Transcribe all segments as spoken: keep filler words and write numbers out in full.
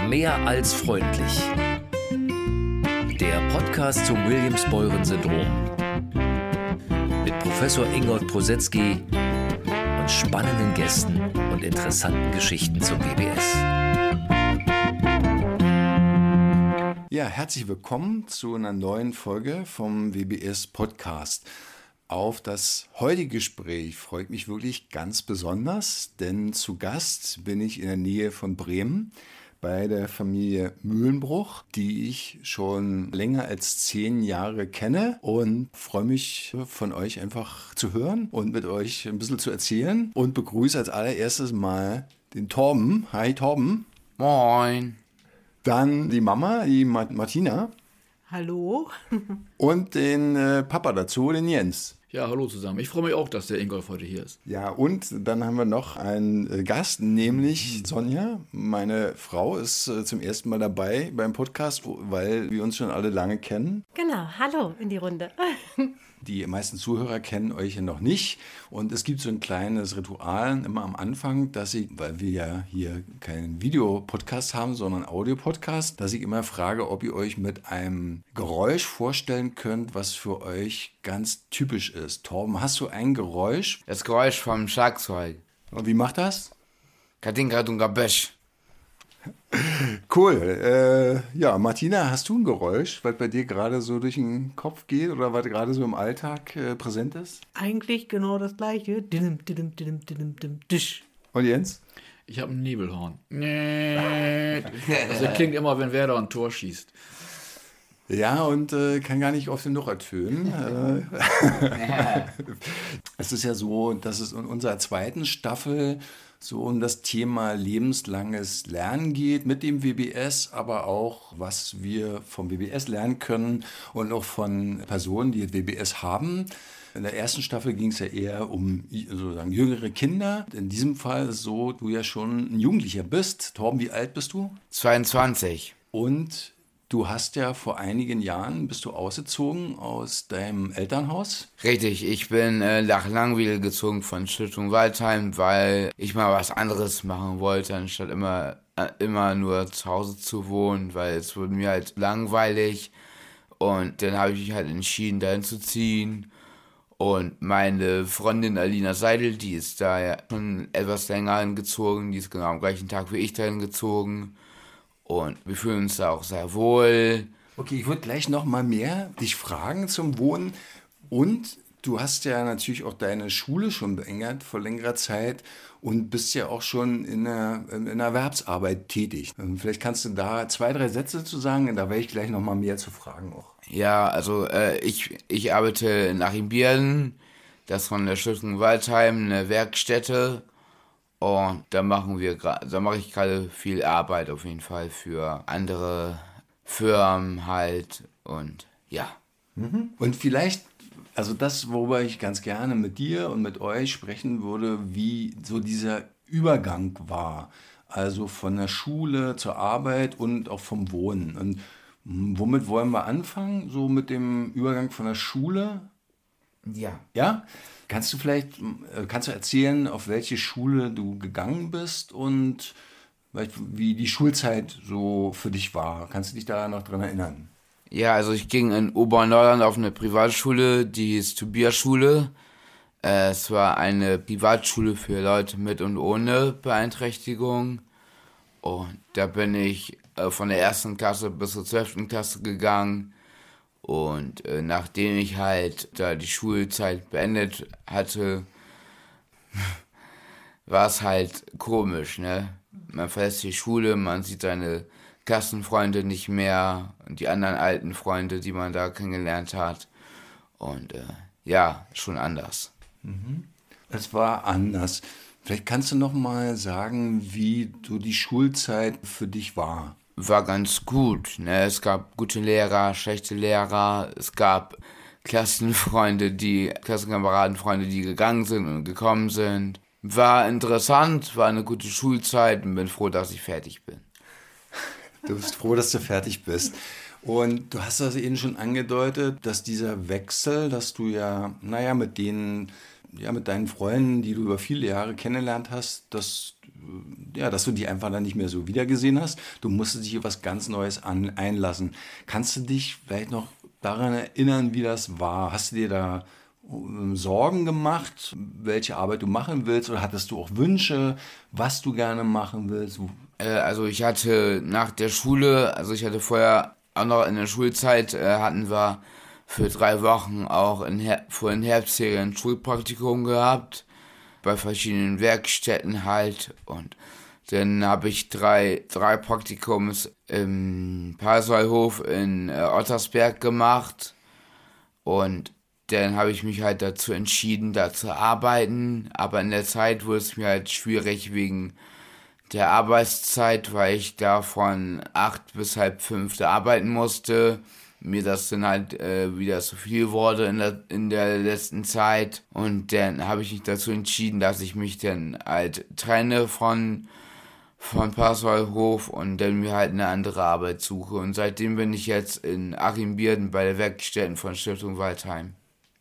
Mehr als freundlich. Der Podcast zum Williams-Beuren-Syndrom. Mit Professor Ingold Prosetzky und spannenden Gästen und interessanten Geschichten zum W B S. Ja, herzlich willkommen zu einer neuen Folge vom W B S Podcast. Auf das heutige Gespräch freue ich mich wirklich ganz besonders, denn zu Gast bin ich in der Nähe von Bremen bei der Familie Mühlenbruch, die ich schon länger als zehn Jahre kenne und freue mich, von euch einfach zu hören und mit euch ein bisschen zu erzählen und begrüße als allererstes mal den Torben. Hi Torben. Moin. Dann die Mama, die Martina. Hallo. Und den äh, Papa dazu, den Jens. Ja, hallo zusammen. Ich freue mich auch, dass der Ingolf heute hier ist. Ja, und dann haben wir noch einen äh, Gast, nämlich Sonja. Meine Frau ist äh, zum ersten Mal dabei beim Podcast, weil wir uns schon alle lange kennen. Genau, hallo in die Runde. Die meisten Zuhörer kennen euch ja noch nicht. Und es gibt so ein kleines Ritual immer am Anfang, dass ich, weil wir ja hier keinen Videopodcast haben, sondern Audiopodcast, dass ich immer frage, ob ihr euch mit einem Geräusch vorstellen könnt, was für euch ganz typisch ist. Torben, hast du ein Geräusch? Das Geräusch vom Schlagzeug. Und wie macht das? Katinka Dungabesch. Cool. Äh, ja, Martina, hast du ein Geräusch, was bei dir gerade so durch den Kopf geht oder was gerade so im Alltag äh, präsent ist? Eigentlich genau das gleiche. Didim, didim, didim, didim, didim, disch. Und Jens? Ich habe ein Nebelhorn. Das klingt immer, wenn Werder ein Tor schießt. Ja, und äh, kann gar nicht auf den Noch ertönen. Es ist ja so, dass es in unserer zweiten Staffel so um das Thema lebenslanges Lernen geht mit dem W B S, aber auch, was wir vom W B S lernen können und auch von Personen, die das W B S haben. In der ersten Staffel ging es ja eher um sozusagen jüngere Kinder. In diesem Fall ist es so, du ja schon ein Jugendlicher bist. Torben, wie alt bist du? zweiundzwanzig. Und du hast ja vor einigen Jahren, bist du ausgezogen aus deinem Elternhaus? Richtig, ich bin äh, nach Langwedel gezogen von Stiftung-Waldheim, weil ich mal was anderes machen wollte, anstatt immer, äh, immer nur zu Hause zu wohnen, weil es wurde mir halt langweilig. Und dann habe ich mich halt entschieden, dahin zu ziehen. Und meine Freundin Alina Seidel, die ist da ja schon etwas länger hingezogen, die ist genau am gleichen Tag wie ich dahin gezogen. Und wir fühlen uns da auch sehr wohl. Okay, ich würde gleich noch mal mehr dich fragen zum Wohnen. Und du hast ja natürlich auch deine Schule schon beengt vor längerer Zeit und bist ja auch schon in der, in der Erwerbsarbeit tätig. Vielleicht kannst du da zwei, drei Sätze zu sagen, da werde ich gleich noch mal mehr zu fragen auch. Ja, also äh, ich, ich arbeite in Achim-Bierden, das ist von der Stiftung Waldheim, eine Werkstätte. Und da machen wir gerade, da mache ich gerade viel Arbeit auf jeden Fall für andere Firmen halt und ja. Mhm. Und vielleicht, also das, worüber ich ganz gerne mit dir und mit euch sprechen würde, wie so dieser Übergang war. Also von der Schule zur Arbeit und auch vom Wohnen. Und womit wollen wir anfangen? So mit dem Übergang von der Schule? Ja. Ja? Kannst du vielleicht, kannst du erzählen, auf welche Schule du gegangen bist und wie die Schulzeit so für dich war? Kannst du dich da noch dran erinnern? Ja, also ich ging in Oberneuland auf eine Privatschule, die hieß Tobias-Schule. Es war eine Privatschule für Leute mit und ohne Beeinträchtigung. Und da bin ich von der ersten Klasse bis zur zwölften Klasse gegangen. Und äh, nachdem ich halt da die Schulzeit beendet hatte, war es halt komisch, ne? Man verlässt die Schule, man sieht seine Klassenfreunde nicht mehr und die anderen alten Freunde, die man da kennengelernt hat. Und äh, ja, schon anders. Mhm. Es war anders. Vielleicht kannst du noch mal sagen, wie so die Schulzeit für dich war. War ganz gut, ne? Es gab gute Lehrer, schlechte Lehrer, es gab Klassenfreunde, die, Klassenkameradenfreunde, die gegangen sind und gekommen sind. War interessant, war eine gute Schulzeit und bin froh, dass ich fertig bin. Du bist froh, dass du fertig bist. Und du hast das eben schon angedeutet, dass dieser Wechsel, dass du ja, naja, mit denen ja, mit deinen Freunden, die du über viele Jahre kennengelernt hast, dass, ja, dass du die einfach dann nicht mehr so wiedergesehen hast. Du musstest dich auf was ganz Neues an, einlassen. Kannst du dich vielleicht noch daran erinnern, wie das war? Hast du dir da Sorgen gemacht, welche Arbeit du machen willst, oder hattest du auch Wünsche, was du gerne machen willst? Äh, also ich hatte nach der Schule, also ich hatte vorher auch noch in der Schulzeit, äh, hatten wir für drei Wochen auch in Her- vor den Herbstferien ein Schulpraktikum gehabt, bei verschiedenen Werkstätten halt, und dann habe ich drei, drei Praktikums im Parsollhof in äh, Ottersberg gemacht, und dann habe ich mich halt dazu entschieden, da zu arbeiten, aber in der Zeit wurde es mir halt schwierig wegen der Arbeitszeit, weil ich da von acht bis halb fünf da arbeiten musste, mir das dann halt äh, wieder zu viel wurde in der, in der letzten Zeit, und dann habe ich mich dazu entschieden, dass ich mich dann halt trenne von von Parsollhof und dann mir halt eine andere Arbeit suche, und seitdem bin ich jetzt in Achim-Bierden bei der Werkstätten von Stiftung Waldheim.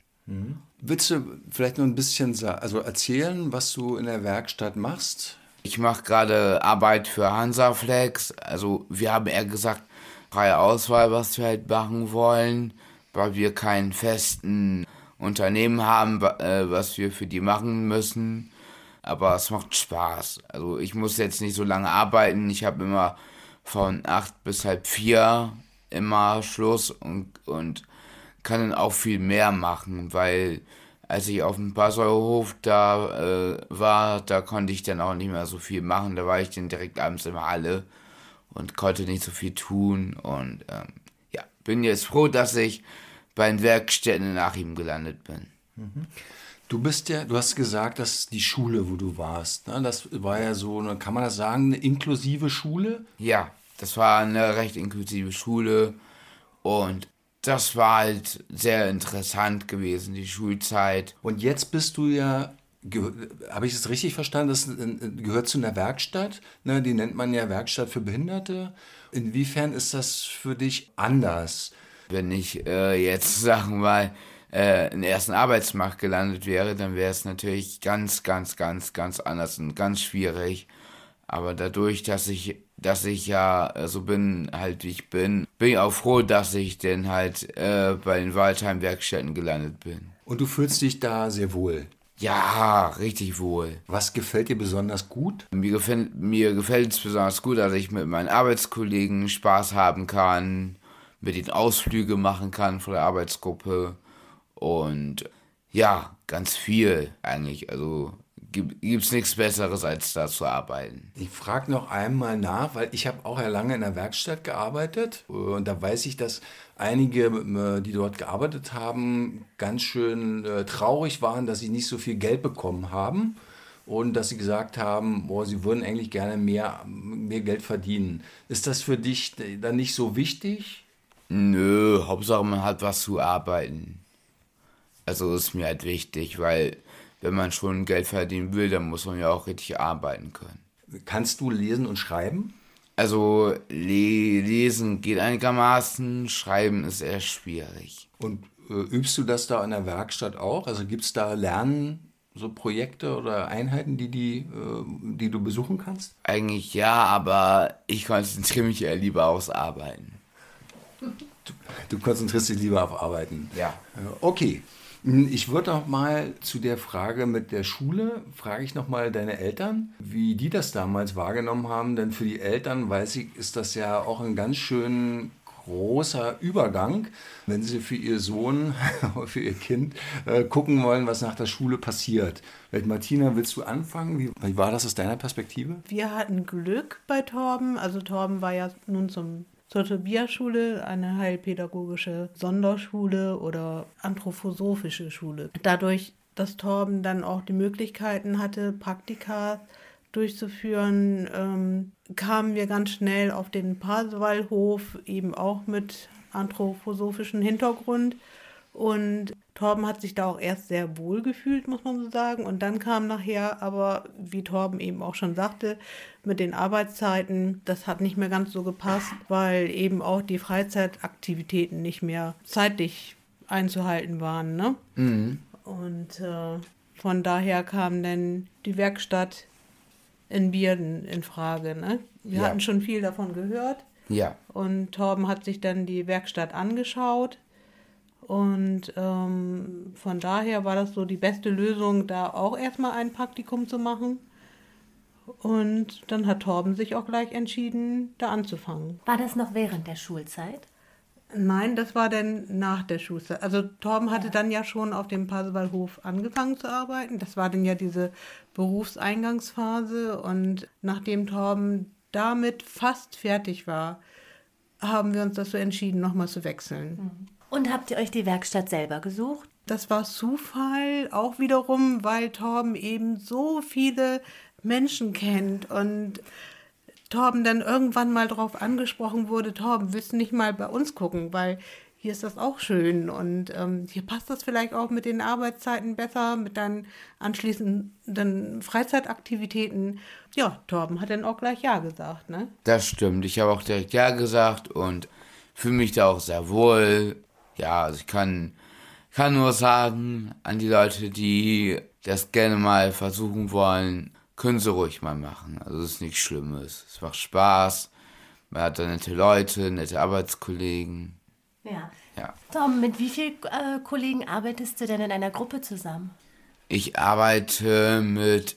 Willst du vielleicht noch ein bisschen sa- also erzählen, was du in der Werkstatt machst? Ich mache gerade Arbeit für Hansaflex. Also wir haben eher gesagt, freie Auswahl, was wir halt machen wollen, weil wir keinen festen Unternehmen haben, wa- äh, was wir für die machen müssen. Aber es macht Spaß. Also ich muss jetzt nicht so lange arbeiten. Ich habe immer von acht bis halb vier immer Schluss und, und kann dann auch viel mehr machen, weil als ich auf dem Parsollhof da äh, war, da konnte ich dann auch nicht mehr so viel machen. Da war ich dann direkt abends in der Halle und konnte nicht so viel tun. Und ähm, ja, bin jetzt froh, dass ich bei den Werkstätten in Achim gelandet bin. Du bist ja, du hast gesagt, dass die Schule, wo du warst, ne, das war ja so, eine, kann man das sagen, eine inklusive Schule? Ja, das war eine recht inklusive Schule, und das war halt sehr interessant gewesen, die Schulzeit. Und jetzt bist du ja, habe ich es richtig verstanden, das gehört zu einer Werkstatt, ne, die nennt man ja Werkstatt für Behinderte. Inwiefern ist das für dich anders? Wenn ich äh, jetzt, sagen wir mal, äh, im ersten Arbeitsmarkt gelandet wäre, dann wäre es natürlich ganz, ganz, ganz, ganz anders und ganz schwierig. Aber dadurch, dass ich, dass ich ja so bin, halt wie ich bin, bin ich auch froh, dass ich dann halt äh, bei den Waldheim-Werkstätten gelandet bin. Und du fühlst dich da sehr wohl. Ja, richtig wohl. Was gefällt dir besonders gut? Mir gefällt, mir gefällt es besonders gut, dass ich mit meinen Arbeitskollegen Spaß haben kann, mit den Ausflüge machen kann von der Arbeitsgruppe, und ja, ganz viel eigentlich. Also gibt es nichts Besseres, als da zu arbeiten. Ich frage noch einmal nach, weil ich habe auch ja lange in der Werkstatt gearbeitet, und da weiß ich, dass einige, äh, die dort gearbeitet haben, ganz schön äh, traurig waren, dass sie nicht so viel Geld bekommen haben und dass sie gesagt haben, boah, sie würden eigentlich gerne mehr, mehr Geld verdienen. Ist das für dich dann nicht so wichtig? Nö, Hauptsache man hat was zu arbeiten. Also ist mir halt wichtig, weil wenn man schon Geld verdienen will, dann muss man ja auch richtig arbeiten können. Kannst du lesen und schreiben? Also le- lesen geht einigermaßen, schreiben ist eher schwierig. Und äh, übst du das da in der Werkstatt auch? Also gibt es da Lernen, so Projekte oder Einheiten, die, die, äh, die du besuchen kannst? Eigentlich ja, aber ich konzentriere mich eher lieber aufs Arbeiten. Du, du konzentrierst dich lieber auf Arbeiten. Ja. Äh, Okay. Ich würde noch mal zu der Frage mit der Schule, frage ich noch mal deine Eltern, wie die das damals wahrgenommen haben. Denn für die Eltern, weiß ich, ist das ja auch ein ganz schön großer Übergang, wenn sie für ihr Sohn, für ihr Kind äh, gucken wollen, was nach der Schule passiert. Vielleicht, Martina, willst du anfangen? Wie, wie war das aus deiner Perspektive? Wir hatten Glück bei Torben. Also Torben war ja nun zum zur Tobias-Schule, eine heilpädagogische Sonderschule oder anthroposophische Schule. Dadurch, dass Torben dann auch die Möglichkeiten hatte, Praktika durchzuführen, ähm, kamen wir ganz schnell auf den Parsollhof, eben auch mit anthroposophischem Hintergrund. Und Torben hat sich da auch erst sehr wohl gefühlt, muss man so sagen. Und dann kam nachher aber, wie Torben eben auch schon sagte, mit den Arbeitszeiten, das hat nicht mehr ganz so gepasst, weil eben auch die Freizeitaktivitäten nicht mehr zeitlich einzuhalten waren. Ne? Mhm. Und äh, von daher kam dann die Werkstatt in Bierden in Frage. Ne? Wir Ja. hatten schon viel davon gehört. Ja. Und Torben hat sich dann die Werkstatt angeschaut. Und ähm, von daher war das so die beste Lösung, da auch erstmal ein Praktikum zu machen. Und dann hat Torben sich auch gleich entschieden, da anzufangen. War das noch während der Schulzeit? Nein, das war dann nach der Schulzeit. Also Torben hatte dann ja schon auf dem Parsewalhof angefangen zu arbeiten. Das war dann ja diese Berufseingangsphase. Und nachdem Torben damit fast fertig war, haben wir uns dazu entschieden, nochmal zu wechseln. Und habt ihr euch die Werkstatt selber gesucht? Das war Zufall, auch wiederum, weil Torben eben so viele Menschen kennt und Torben dann irgendwann mal darauf angesprochen wurde, Torben, willst du nicht mal bei uns gucken, weil hier ist das auch schön und ähm, hier passt das vielleicht auch mit den Arbeitszeiten besser, mit deinen anschließenden Freizeitaktivitäten. Ja, Torben hat dann auch gleich Ja gesagt, ne? Das stimmt. Ich habe auch direkt Ja gesagt und fühle mich da auch sehr wohl. Ja, also ich kann, kann nur sagen, an die Leute, die das gerne mal versuchen wollen, können sie ruhig mal machen. Also es ist nichts Schlimmes. Es macht Spaß. Man hat da nette Leute, nette Arbeitskollegen. Ja. Ja. Tom, mit wie vielen äh, Kollegen arbeitest du denn in einer Gruppe zusammen? Ich arbeite mit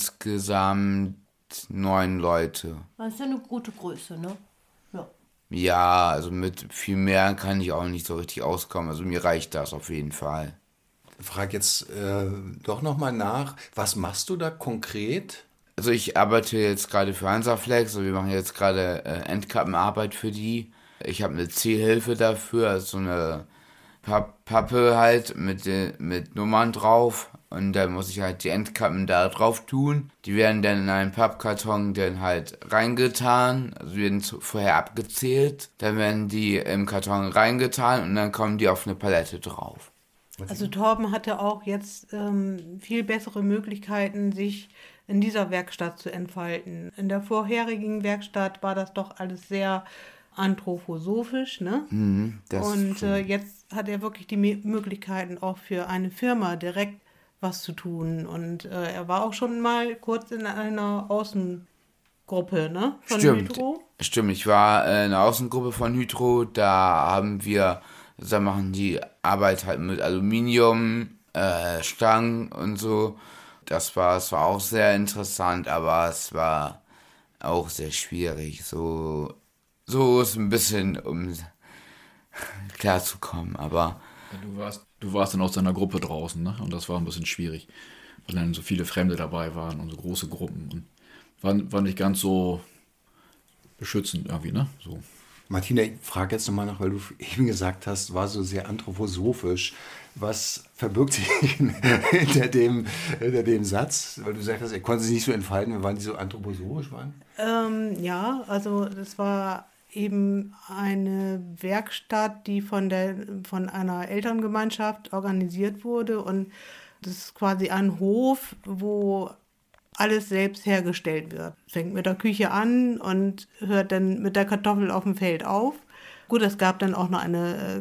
insgesamt neun Leute. Das ist ja eine gute Größe, ne? Ja. Ja, also mit viel mehr kann ich auch nicht so richtig auskommen. Also mir reicht das auf jeden Fall. Ich frage jetzt äh, doch nochmal nach, was machst du da konkret? Also ich arbeite jetzt gerade für Hansaflex, also wir machen jetzt gerade äh, Endkappenarbeit für die. Ich habe eine Zielhilfe dafür, also so eine Papp- Pappe halt mit, de- mit Nummern drauf. Und dann muss ich halt die Endkappen da drauf tun. Die werden dann in einen Pappkarton dann halt reingetan, also werden zu, vorher abgezählt. Dann werden die im Karton reingetan und dann kommen die auf eine Palette drauf. Also Torben hatte auch jetzt ähm, viel bessere Möglichkeiten, sich in dieser Werkstatt zu entfalten. In der vorherigen Werkstatt war das doch alles sehr anthroposophisch, ne? Mhm, das Und äh, jetzt hat er wirklich die Me- Möglichkeiten, auch für eine Firma direkt was zu tun. Und äh, er war auch schon mal kurz in einer Außengruppe, ne? Von Stimmt. Hydro. Stimmt, ich war äh, in der Außengruppe von Hydro, da haben wir, da machen die Arbeit halt mit Aluminium, äh, Stangen und so. Das war, es war auch sehr interessant, aber es war auch sehr schwierig, so, so ist ein bisschen, um klarzukommen, aber Du warst, du warst dann aus deiner Gruppe draußen, ne? Und das war ein bisschen schwierig, weil dann so viele Fremde dabei waren und so große Gruppen und war, war nicht ganz so beschützend irgendwie, ne? So. Martina, ich frage jetzt nochmal nach, weil du eben gesagt hast, war so sehr anthroposophisch. Was verbirgt sich hinter dem, hinter dem Satz? Weil du gesagt hast, er konnte sich nicht so entfalten, weil die so anthroposophisch waren? Ähm, ja, also das war eben eine Werkstatt, die von der von einer Elterngemeinschaft organisiert wurde und das ist quasi ein Hof, wo alles selbst hergestellt wird. Fängt mit der Küche an und hört dann mit der Kartoffel auf dem Feld auf. Gut, es gab dann auch noch eine äh,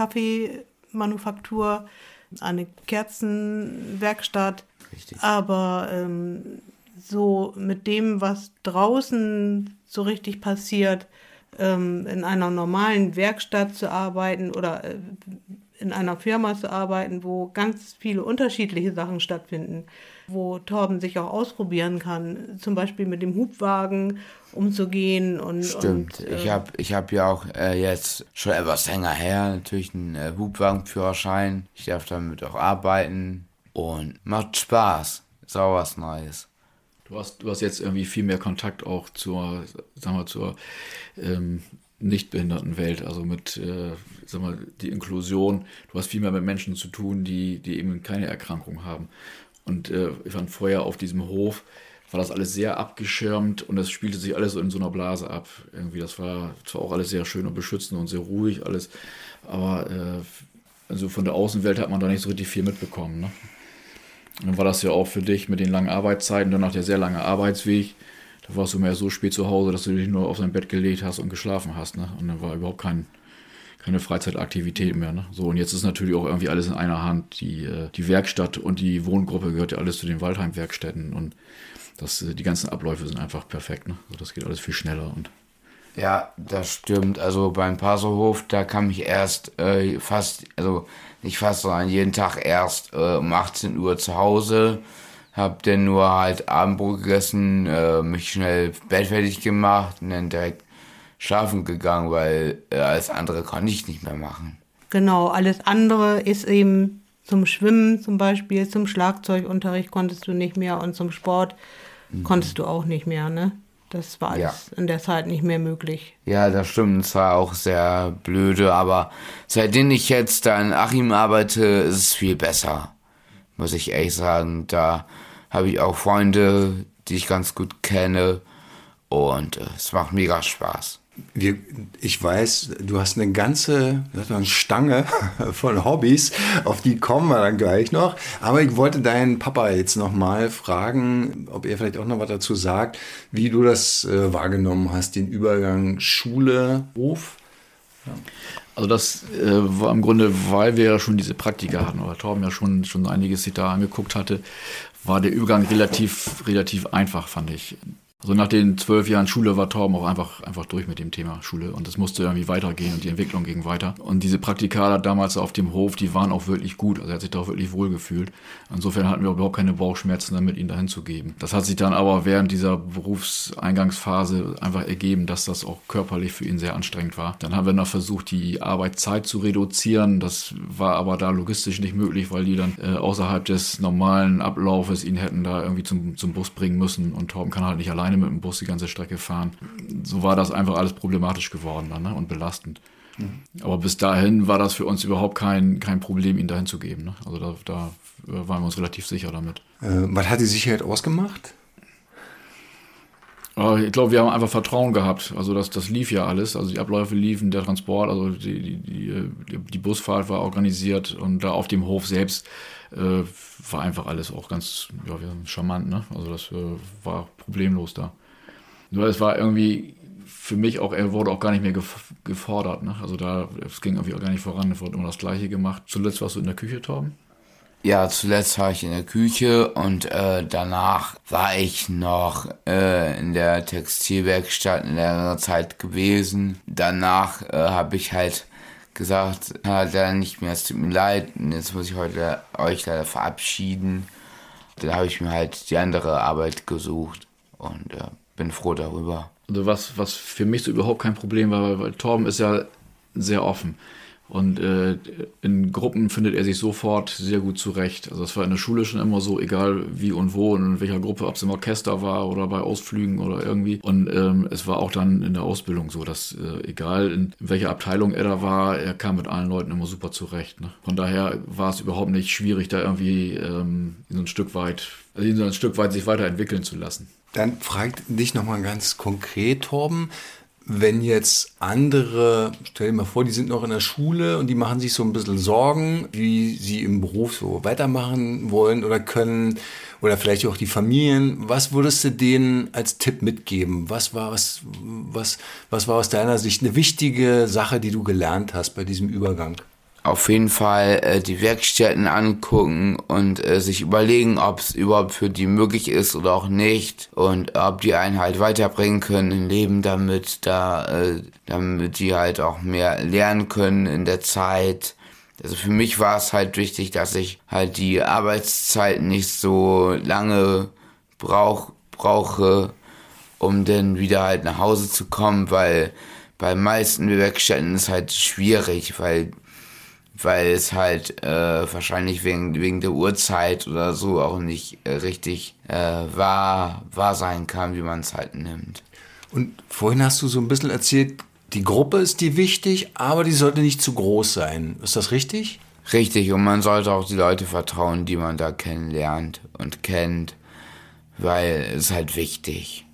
Kaffeemanufaktur, eine Kerzenwerkstatt. Richtig. Aber ähm, so mit dem, was draußen so richtig passiert, ähm, in einer normalen Werkstatt zu arbeiten oder äh, in einer Firma zu arbeiten, wo ganz viele unterschiedliche Sachen stattfinden, wo Torben sich auch ausprobieren kann, zum Beispiel mit dem Hubwagen umzugehen. Und, stimmt, und, äh, ich habe ich hab ja auch äh, jetzt schon etwas länger her natürlich einen äh, Hubwagenführerschein. Ich darf damit auch arbeiten und macht Spaß, ist auch was Neues. Du hast, du hast jetzt irgendwie viel mehr Kontakt auch zur, sagen wir, zur ähm, Nichtbehindertenwelt, also mit, äh, sag mal, die Inklusion. Du hast viel mehr mit Menschen zu tun, die, die eben keine Erkrankung haben. Und äh, ich fand vorher auf diesem Hof, war das alles sehr abgeschirmt und es spielte sich alles so in so einer Blase ab. Irgendwie, das war zwar auch alles sehr schön und beschützend und sehr ruhig alles, aber äh, also von der Außenwelt hat man da nicht so richtig viel mitbekommen, ne? Und dann war das ja auch für dich mit den langen Arbeitszeiten, danach der sehr lange Arbeitsweg. Da warst du mehr so spät zu Hause, dass du dich nur auf dein Bett gelegt hast und geschlafen hast, ne? Und dann war überhaupt kein, keine Freizeitaktivität mehr. Ne? So, und jetzt ist natürlich auch irgendwie alles in einer Hand. Die, die Werkstatt und die Wohngruppe gehört ja alles zu den Waldheim-Werkstätten und das, die ganzen Abläufe sind einfach perfekt. Ne? Also das geht alles viel schneller. Und ja, das stimmt. Also beim Passohof, da kam ich erst äh, fast, also nicht fast, sondern jeden Tag erst äh, um achtzehn Uhr zu Hause. Hab dann nur halt Abendbrot gegessen, äh, mich schnell bettfertig gemacht und dann direkt schlafen gegangen, weil äh, alles andere konnte ich nicht mehr machen. Genau, alles andere ist eben zum Schwimmen zum Beispiel, zum Schlagzeugunterricht konntest du nicht mehr und zum Sport mhm. konntest du auch nicht mehr, ne? Das war alles ja. in der Zeit nicht mehr möglich. Ja, das stimmt. Es war auch sehr blöde, aber seitdem ich jetzt da in Achim arbeite, ist es viel besser, muss ich ehrlich sagen. Da habe ich auch Freunde, die ich ganz gut kenne und äh, es macht mega Spaß. Wir, ich weiß, du hast eine ganze eine Stange von Hobbys, auf die kommen wir dann gleich noch. Aber ich wollte deinen Papa jetzt noch mal fragen, ob er vielleicht auch noch was dazu sagt, wie du das äh, wahrgenommen hast, den Übergang Schule, Beruf. Ja. Also das äh, war im Grunde, weil wir ja schon diese Praktika hatten, oder Torben ja schon, schon einiges sich da angeguckt hatte, war der Übergang relativ, relativ einfach, fand ich. Also nach den zwölf Jahren Schule war Torben auch einfach, einfach durch mit dem Thema Schule und es musste irgendwie weitergehen und die Entwicklung ging weiter. Und diese Praktika damals auf dem Hof, die waren auch wirklich gut, also er hat sich da auch wirklich wohl gefühlt. Insofern hatten wir überhaupt keine Bauchschmerzen damit, ihn dahin zu geben. Das hat sich dann aber während dieser Berufseingangsphase einfach ergeben, dass das auch körperlich für ihn sehr anstrengend war. Dann haben wir noch versucht, die Arbeitszeit zu reduzieren. Das war aber da logistisch nicht möglich, weil die dann äh, außerhalb des normalen Ablaufes ihn hätten da irgendwie zum, zum Bus bringen müssen und Torben kann halt nicht alleine mit dem Bus die ganze Strecke fahren. So war das einfach alles problematisch geworden dann, ne? Und belastend. Mhm. Aber bis dahin war das für uns überhaupt kein, kein Problem, ihn dahin zu geben. Ne? Also da, da waren wir uns relativ sicher damit. Äh, was hat die Sicherheit ausgemacht? Ich glaube, wir haben einfach Vertrauen gehabt. Also das, das lief ja alles. Also die Abläufe liefen, der Transport, also die, die, die, die Busfahrt war organisiert und da auf dem Hof selbst äh, war einfach alles auch ganz ja, charmant. Ne? Also das äh, war problemlos da. Nur es war irgendwie für mich auch, er wurde auch gar nicht mehr gef- gefordert. Ne? Also da, es ging irgendwie auch gar nicht voran, es wurde immer das Gleiche gemacht. Zuletzt warst du in der Küche, Torben? Ja, zuletzt war ich in der Küche und äh, danach war ich noch äh, in der Textilwerkstatt eine längere Zeit gewesen. Danach äh, habe ich halt gesagt, halt leider nicht mehr, es tut mir leid, und jetzt muss ich heute euch leider verabschieden. Dann habe ich mir halt die andere Arbeit gesucht und äh, bin froh darüber. Also was, was für mich so überhaupt kein Problem war, weil, weil Torben ist ja sehr offen. Und äh, in Gruppen findet er sich sofort sehr gut zurecht. Also das war in der Schule schon immer so, egal wie und wo und in welcher Gruppe, ob es im Orchester war oder bei Ausflügen oder irgendwie. Und ähm, es war auch dann in der Ausbildung so, dass äh, egal in welcher Abteilung er da war, er kam mit allen Leuten immer super zurecht. Ne? Von daher war es überhaupt nicht schwierig, da irgendwie ähm, so ein Stück weit, also ihn so ein Stück weit sich weiterentwickeln zu lassen. Dann fragt dich nochmal ganz konkret, Torben, wenn jetzt andere, stell dir mal vor, die sind noch in der Schule und die machen sich so ein bisschen Sorgen, wie sie im Beruf so weitermachen wollen oder können oder vielleicht auch die Familien. Was würdest du denen als Tipp mitgeben? Was war, was, was, was war aus deiner Sicht eine wichtige Sache, die du gelernt hast bei diesem Übergang? Auf jeden Fall äh, die Werkstätten angucken und äh, sich überlegen, ob es überhaupt für die möglich ist oder auch nicht und ob die einen halt weiterbringen können im Leben, damit da, äh, damit die halt auch mehr lernen können in der Zeit. Also für mich war es halt wichtig, dass ich halt die Arbeitszeit nicht so lange brauch, brauche, um dann wieder halt nach Hause zu kommen, weil bei meisten Werkstätten ist halt schwierig, weil weil es halt äh, wahrscheinlich wegen wegen der Uhrzeit oder so auch nicht äh, richtig äh, wahr, wahr sein kann, wie man es halt nimmt. Und vorhin hast du so ein bisschen erzählt, die Gruppe ist dir wichtig, aber die sollte nicht zu groß sein. Ist das richtig? Richtig, und man sollte auch die Leute vertrauen, die man da kennenlernt und kennt, weil es ist halt wichtig.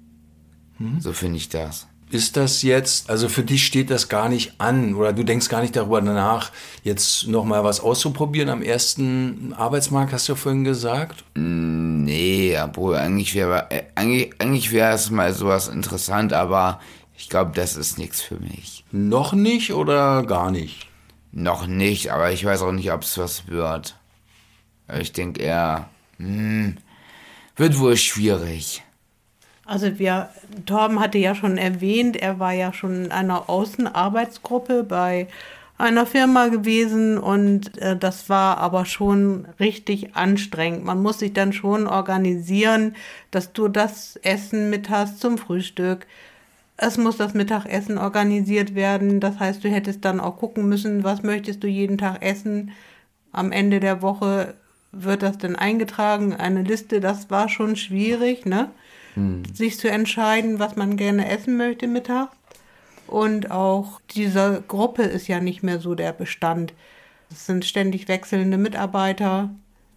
Hm? So finde ich das. Ist das jetzt, also für dich steht das gar nicht an oder du denkst gar nicht darüber nach, jetzt nochmal was auszuprobieren am ersten Arbeitsmarkt, hast du ja vorhin gesagt? Nee, obwohl eigentlich wäre eigentlich, eigentlich wäre es mal sowas interessant, aber Ich glaube, das ist nichts für mich. Noch nicht oder gar nicht? Noch nicht, aber ich weiß auch nicht, ob es was wird. Ich denke eher, hm, wird wohl schwierig. Also wir, Torben hatte ja schon erwähnt, er war ja schon in einer Außenarbeitsgruppe bei einer Firma gewesen und äh, das war aber schon richtig anstrengend. Man muss sich dann schon organisieren, dass du das Essen mit hast zum Frühstück. Es muss das Mittagessen organisiert werden. Das heißt, du hättest dann auch gucken müssen, was möchtest du jeden Tag essen. Am Ende der Woche wird das dann eingetragen, eine Liste. Das war schon schwierig, ne? Hm. Sich zu entscheiden, was man gerne essen möchte mittags. Und auch diese Gruppe ist ja nicht mehr so der Bestand. Es sind ständig wechselnde Mitarbeiter.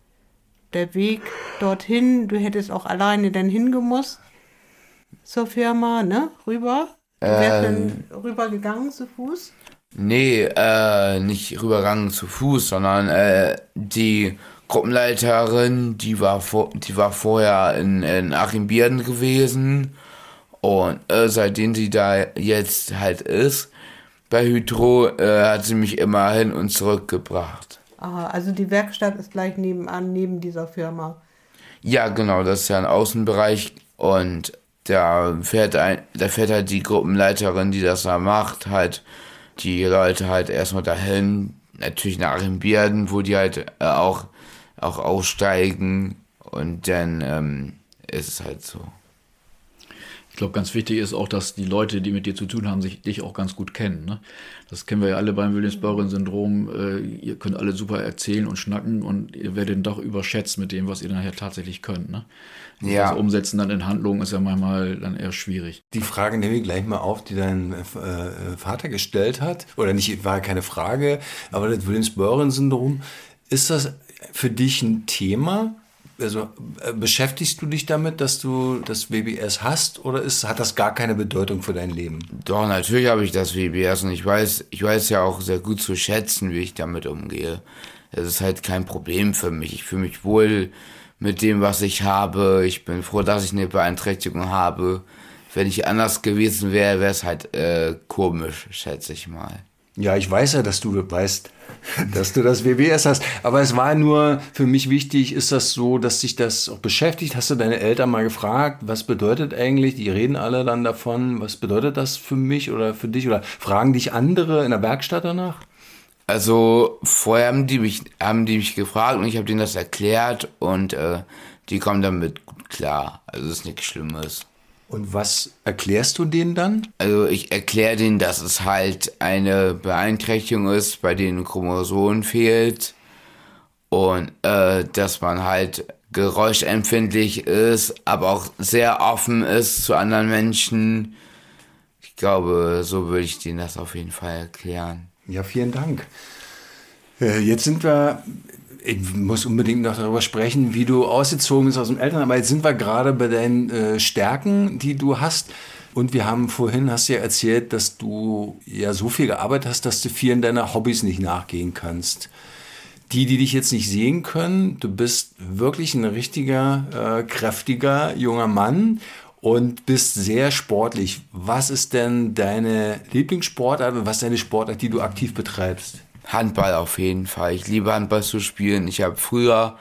Der Weg dorthin, du hättest auch alleine dann hingemusst zur Firma, ne? Rüber? Du wärst ähm, dann rübergegangen zu Fuß? Nee, äh, nicht rübergegangen zu Fuß, sondern äh, die Gruppenleiterin, die war, vor, die war vorher in, in Achim-Bierden gewesen und äh, seitdem sie da jetzt halt ist, bei Hydro, äh, hat sie mich immer hin und zurück gebracht. Aha, also die Werkstatt ist gleich nebenan, neben dieser Firma? Ja, genau, das ist ja ein Außenbereich und da fährt, ein, da fährt halt die Gruppenleiterin, die das da macht, halt die Leute halt erstmal dahin, natürlich nach Achim-Bierden, wo die halt äh, auch, auch aussteigen und dann ähm, ist es halt so. Ich glaube, ganz wichtig ist auch, dass die Leute, die mit dir zu tun haben, sich dich auch ganz gut kennen. Ne? Das kennen wir ja alle beim Williams-Beuren-Syndrom. Äh, ihr könnt alle super erzählen und schnacken und ihr werdet doch überschätzt mit dem, was ihr nachher tatsächlich könnt. Ne? Ja. Das Umsetzen dann in Handlungen ist ja manchmal dann eher schwierig. Die Frage nehme ich gleich mal auf, die dein äh, Vater gestellt hat. Oder nicht, war keine Frage, aber das Williams-Beuren-Syndrom, ist das für dich ein Thema? Also äh, beschäftigst du dich damit, dass du das W B S hast, oder ist, hat das gar keine Bedeutung für dein Leben? Doch, natürlich habe ich das W B S und ich weiß, ich weiß ja auch sehr gut zu schätzen, wie ich damit umgehe. Es ist halt kein Problem für mich. Ich fühle mich wohl mit dem, was ich habe. Ich bin froh, dass ich eine Beeinträchtigung habe. Wenn ich anders gewesen wäre, wäre es halt äh, komisch, schätze ich mal. Ja, ich weiß ja, dass du weißt, dass du das W B S hast. Aber es war nur für mich wichtig, ist das so, dass dich das auch beschäftigt? Hast du deine Eltern mal gefragt, was bedeutet eigentlich? Die reden alle dann davon. Was bedeutet das für mich oder für dich? Oder fragen dich andere in der Werkstatt danach? Also vorher haben die mich, haben die mich gefragt und ich habe denen das erklärt und äh, die kommen damit gut klar. Also es ist nichts Schlimmes. Und was erklärst du denen dann? Also ich erkläre denen, dass es halt eine Beeinträchtigung ist, bei denen ein Chromosom fehlt und äh, dass man halt geräuschempfindlich ist, aber auch sehr offen ist zu anderen Menschen. Ich glaube, so würde ich denen das auf jeden Fall erklären. Ja, vielen Dank. Jetzt sind wir, ich muss unbedingt noch darüber sprechen, wie du ausgezogen bist aus dem Elternhaus, aber jetzt sind wir gerade bei deinen äh, Stärken, die du hast. Und wir haben vorhin, hast du ja erzählt, dass du ja so viel gearbeitet hast, dass du vielen deiner Hobbys nicht nachgehen kannst. Die, die dich jetzt nicht sehen können, du bist wirklich ein richtiger, äh, kräftiger junger Mann und bist sehr sportlich. Was ist denn deine Lieblingssportart und was ist deine Sportart, die du aktiv betreibst? Handball auf jeden Fall. Ich liebe Handball zu spielen. Ich habe früher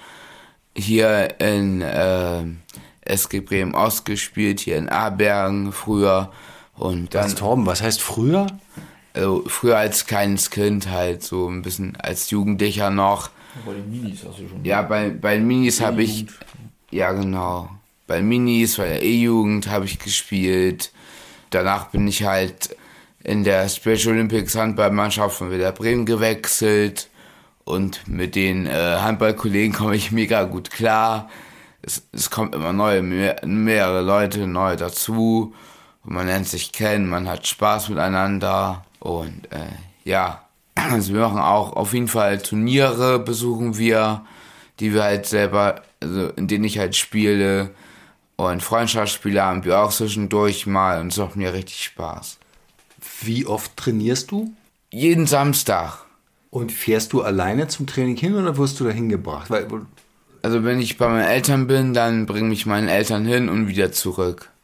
hier in äh, S G Bremen Ost gespielt, hier in Abergen früher. Und dann, was, Torben, was heißt früher? Also früher als kleines Kind halt, so ein bisschen als Jugendlicher noch. Bei den Minis hast du schon. Ja, bei, bei den Minis habe ich, ja genau, bei Minis, bei der E-Jugend habe ich gespielt. Danach bin ich halt in der Special Olympics Handballmannschaft von Werder Bremen gewechselt und mit den äh, Handballkollegen komme ich mega gut klar. Es, es kommt immer neue, mehr, mehrere Leute neu dazu und man lernt sich kennen, man hat Spaß miteinander und äh, ja, also wir machen auch auf jeden Fall Turniere, besuchen wir, die wir halt selber, also in denen ich halt spiele und Freundschaftsspiele haben wir auch zwischendurch mal und es macht mir richtig Spaß. Wie oft trainierst du? Jeden Samstag. Und fährst du alleine zum Training hin oder wirst du da hingebracht? Weil, also wenn ich bei meinen Eltern bin, dann bringen mich meine Eltern hin und wieder zurück.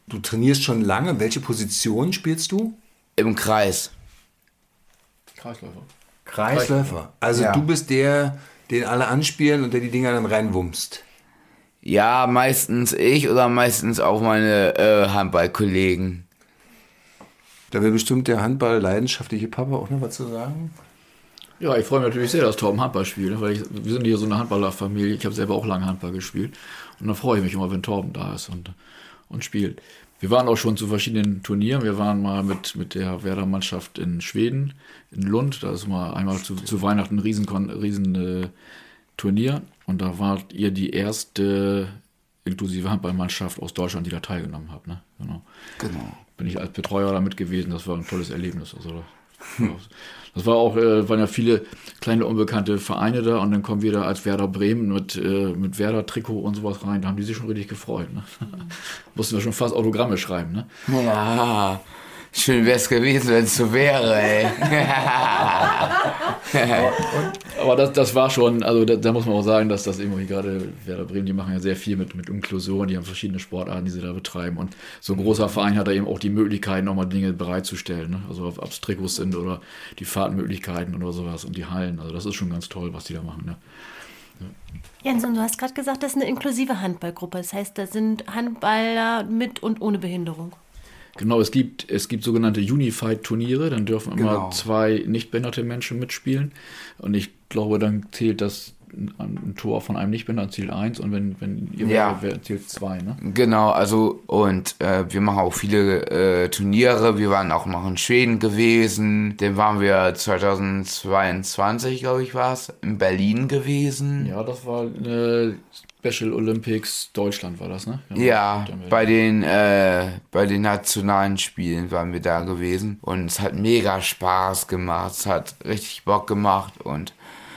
Du trainierst schon lange. Welche Position spielst du? Im Kreis. Kreisläufer. Kreisläufer. Also Ja. du bist der, den alle anspielen und der die Dinger dann reinwummst. Ja, meistens ich oder meistens auch meine äh, Handballkollegen. Da will bestimmt der Handball-leidenschaftliche Papa auch noch was zu sagen. Ja, ich freue mich natürlich sehr, dass Torben Handball spielt, weil ich, wir sind hier so eine Handballerfamilie. Ich habe selber auch lange Handball gespielt und dann freue ich mich immer, wenn Torben da ist und, und spielt. Wir waren auch schon zu verschiedenen Turnieren. Wir waren mal mit, mit der Werder-Mannschaft in Schweden, in Lund. Da ist mal einmal zu, zu Weihnachten ein riesen, riesen äh, Turnier. Und da wart ihr die erste inklusive Handballmannschaft aus Deutschland, die da teilgenommen hat. Ne? Genau. Genau. Bin ich als Betreuer da mit gewesen. Das war ein tolles Erlebnis. Also, das war auch, äh, waren ja viele kleine unbekannte Vereine da und dann kommen wir da als Werder Bremen mit, äh, mit Werder-Trikot und sowas rein. Da haben die sich schon richtig gefreut. Ne? Mussten wir schon fast Autogramme schreiben. Ne? Ja, schön wäre es gewesen, wenn es so wäre, ey. Aber das, das war schon, also da, da muss man auch sagen, dass das irgendwie gerade Werder Bremen, die machen ja sehr viel mit, mit Inklusion, die haben verschiedene Sportarten, die sie da betreiben und so ein großer Verein hat da eben auch die Möglichkeit, nochmal Dinge bereitzustellen, ne? Also ob es Trikots sind oder die Fahrtmöglichkeiten oder sowas und die Hallen, also das ist schon ganz toll, was die da machen, ne? Jens, und du hast gerade gesagt, das ist eine inklusive Handballgruppe. Das heißt, da sind Handballer mit und ohne Behinderung. Genau, es gibt, es gibt sogenannte Unified-Turniere, dann dürfen immer Genau. zwei nicht behinderte Menschen mitspielen. Und ich glaube, dann zählt das ein, ein Tor von einem Nichtbehinderten zählt eins und wenn, wenn ihr Ja. wer, wer zählt zwei, ne? Genau, also und äh, wir machen auch viele äh, Turniere. Wir waren auch noch in Schweden gewesen. Dann waren wir zweitausendzweiundzwanzig, glaube ich, war es, in Berlin gewesen. Ja, das war äh, Special Olympics Deutschland war das, ne? Genau. Ja, Dann- bei den äh, bei den nationalen Spielen waren wir da gewesen und es hat mega Spaß gemacht, es hat richtig Bock gemacht und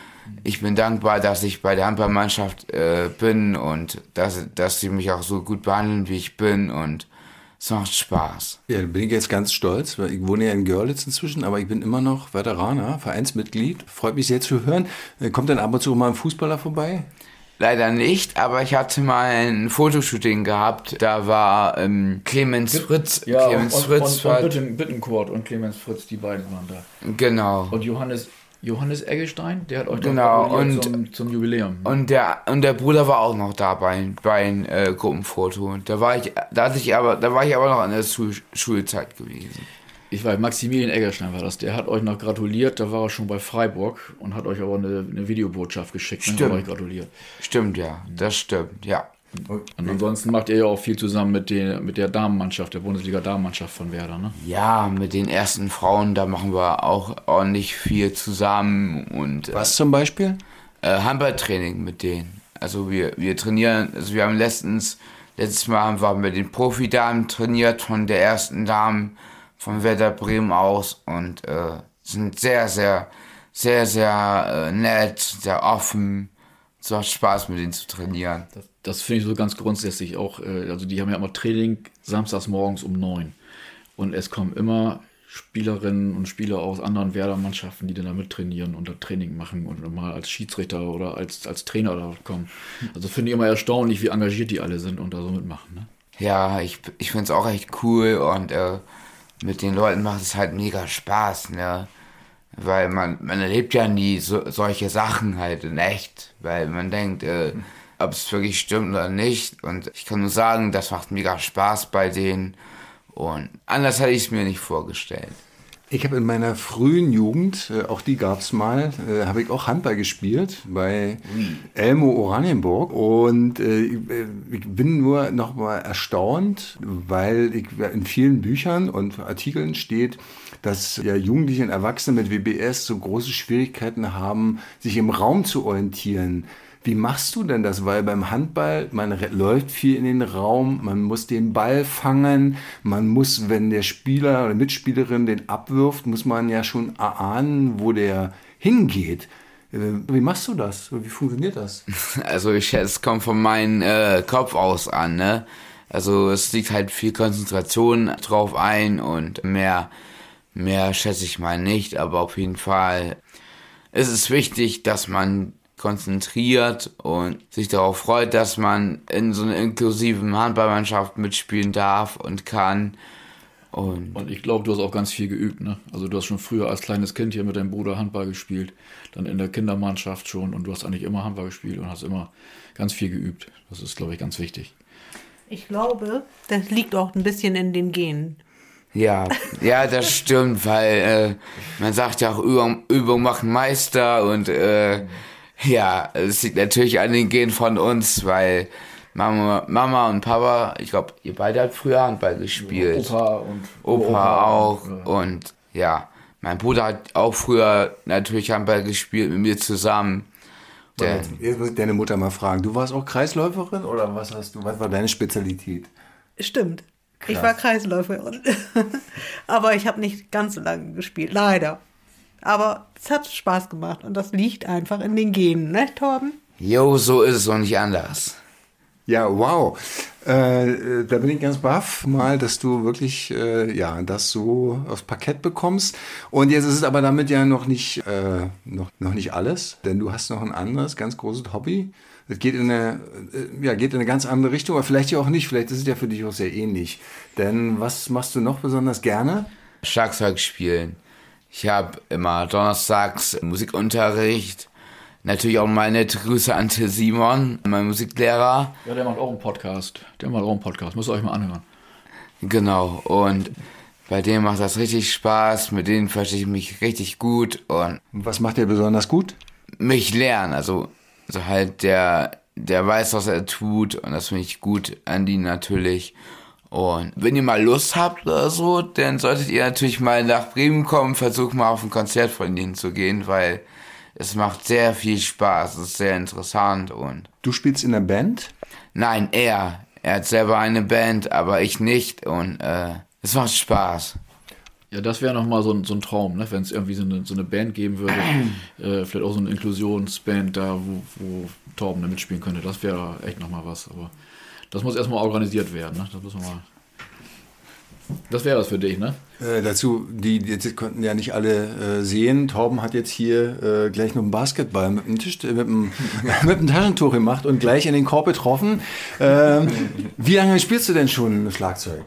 ich bin dankbar, dass ich bei der Handballmannschaft äh, bin und dass, dass sie mich auch so gut behandeln, wie ich bin und es macht Spaß. Ja, da bin ich jetzt ganz stolz, weil ich wohne ja in Görlitz inzwischen, aber ich bin immer noch Veteraner, Vereinsmitglied. Freut mich sehr zu hören. Kommt dann ab und zu mal ein Fußballer vorbei? Leider nicht, aber ich hatte mal ein Fotoshooting gehabt, da war ähm, Clemens Fritz, Ja, Clemens und, Fritz und, war, und Bitten, Bittencourt und Clemens Fritz, die beiden waren da. genau. Und Johannes, Johannes Eggestein, der hat euch Genau, noch gratuliert und- zum, zum Jubiläum. Und der und der Bruder war auch noch da bei beim äh, Gruppenfoto. Da war ich, da hatte ich aber, da war ich aber noch in der Schul Schulzeit gewesen. Ich weiß, Maximilian Eggestein war das. Der hat euch noch gratuliert, da war er schon bei Freiburg und hat euch aber eine, eine Videobotschaft geschickt. Ne? Stimmt. Hat euch gratuliert. Stimmt ja, das stimmt, ja. Und ansonsten macht ihr ja auch viel zusammen mit, den, mit der Damenmannschaft, der Bundesliga-Damenmannschaft von Werder, ne? Ja, mit den ersten Frauen, da machen wir auch ordentlich viel zusammen und äh, Was zum Beispiel? äh, Handballtraining mit denen. Also wir, wir trainieren, also wir haben letztens, letztes Mal haben wir mit den Profi-Damen trainiert, von der ersten Damen von Werder Bremen aus und äh, sind sehr, sehr, sehr, sehr äh, nett, sehr offen. Es macht Spaß, mit denen zu trainieren. Das, das finde ich so ganz grundsätzlich auch, äh, also die haben ja immer Training samstags morgens um neun. Und es kommen immer Spielerinnen und Spieler aus anderen Werder-Mannschaften, die dann da mit trainieren und da Training machen und mal als Schiedsrichter oder als, als Trainer da kommen. Also finde ich immer erstaunlich, wie engagiert die alle sind und da so mitmachen. Ne? Ja, ich, ich finde es auch echt cool und äh, mit den Leuten macht es halt mega Spaß, ne? Weil man, man erlebt ja nie so, solche Sachen halt in echt, weil man denkt, äh, ob es wirklich stimmt oder nicht. Und ich kann nur sagen, das macht mega Spaß bei denen. Und anders hätte ich es mir nicht vorgestellt. Ich habe in meiner frühen Jugend, äh, auch die gab es mal, äh, habe ich auch Handball gespielt bei Elmo Oranienburg. Und äh, ich, äh, ich bin nur noch mal erstaunt, weil ich, in vielen Büchern und Artikeln steht, dass ja Jugendliche und Erwachsene mit W B S so große Schwierigkeiten haben, sich im Raum zu orientieren. Wie machst du denn das? Weil beim Handball, man re- läuft viel in den Raum, man muss den Ball fangen, man muss, wenn der Spieler oder Mitspielerin den abwirft, muss man ja schon erahnen, wo der hingeht. Äh, Wie machst du das? Wie funktioniert das? Also ich schätze, es kommt von meinem äh, Kopf aus an, ne? Also es liegt halt viel Konzentration drauf ein und mehr, mehr schätze ich mal nicht, aber auf jeden Fall ist es wichtig, dass man konzentriert und sich darauf freut, dass man in so einer inklusiven Handballmannschaft mitspielen darf und kann. Und, und ich glaube, du hast auch ganz viel geübt, ne? Also du hast schon früher als kleines Kind hier mit deinem Bruder Handball gespielt, dann in der Kindermannschaft schon und du hast eigentlich immer Handball gespielt und hast immer ganz viel geübt. Das ist, glaube ich, ganz wichtig. Ich glaube, das liegt auch ein bisschen in den Genen. Ja, ja, das stimmt, weil äh, man sagt ja auch, Übung, Übung macht Meister und äh, ja, es liegt natürlich an den Genen von uns, weil Mama, Mama und Papa, ich glaube, ihr beide habt früher Handball gespielt. Opa und Opa, Opa auch. Ja. Und ja, mein Bruder hat auch früher natürlich Handball gespielt mit mir zusammen. Der, Jetzt muss ich deine Mutter mal fragen, du warst auch Kreisläuferin oder was hast du, was war deine Spezialität? Stimmt. Krass. Ich war Kreisläuferin. Aber ich habe nicht ganz so lange gespielt, leider. Aber es hat Spaß gemacht und das liegt einfach in den Genen, ne, Torben? jo, so ist es und nicht anders. Ja, wow. Äh, da bin ich ganz baff mal, dass du wirklich äh, ja, das so aufs Parkett bekommst. Und jetzt ist es aber damit ja noch nicht, äh, noch, noch nicht alles, denn du hast noch ein anderes, ganz großes Hobby. Das geht in eine, äh, ja, geht in eine ganz andere Richtung, aber vielleicht ja auch nicht. Vielleicht ist es ja für dich auch sehr ähnlich. Denn was machst du noch besonders gerne? Schlagzeug spielen. Ich habe immer donnerstags Musikunterricht. Natürlich auch meine nette Grüße an Till Simon, mein Musiklehrer. Ja, der macht auch einen Podcast. Der macht auch einen Podcast. Müsst ihr euch mal anhören. Genau, und bei dem macht das richtig Spaß. Mit denen verstehe ich mich richtig gut und Und was macht dir besonders gut? mich lernen. Also, also halt der, der weiß, was er tut und das finde ich gut an die natürlich. Und wenn ihr mal Lust habt oder so, dann solltet ihr natürlich mal nach Bremen kommen, versuchen mal auf ein Konzert von denen zu gehen, weil es macht sehr viel Spaß, es ist sehr interessant und... Du spielst in der Band? Nein, er. Er hat selber eine Band, aber ich nicht und äh, es macht Spaß. Ja, das wäre nochmal so ein, so ein Traum, ne? Wenn es irgendwie so eine, so eine Band geben würde, äh, vielleicht auch so eine Inklusionsband da, wo, wo Torben da mitspielen könnte, das wäre echt nochmal was, aber das muss erstmal organisiert werden, ne? Das müssen wir mal... Das wäre das für dich, ne? Äh, dazu, die, die jetzt konnten ja nicht alle äh, sehen. Torben hat jetzt hier äh, gleich noch einen Basketball mit einem, Tisch, äh, mit, einem mit einem Taschentuch gemacht und gleich in den Korb getroffen. Ähm, wie lange spielst du denn schon Schlagzeug?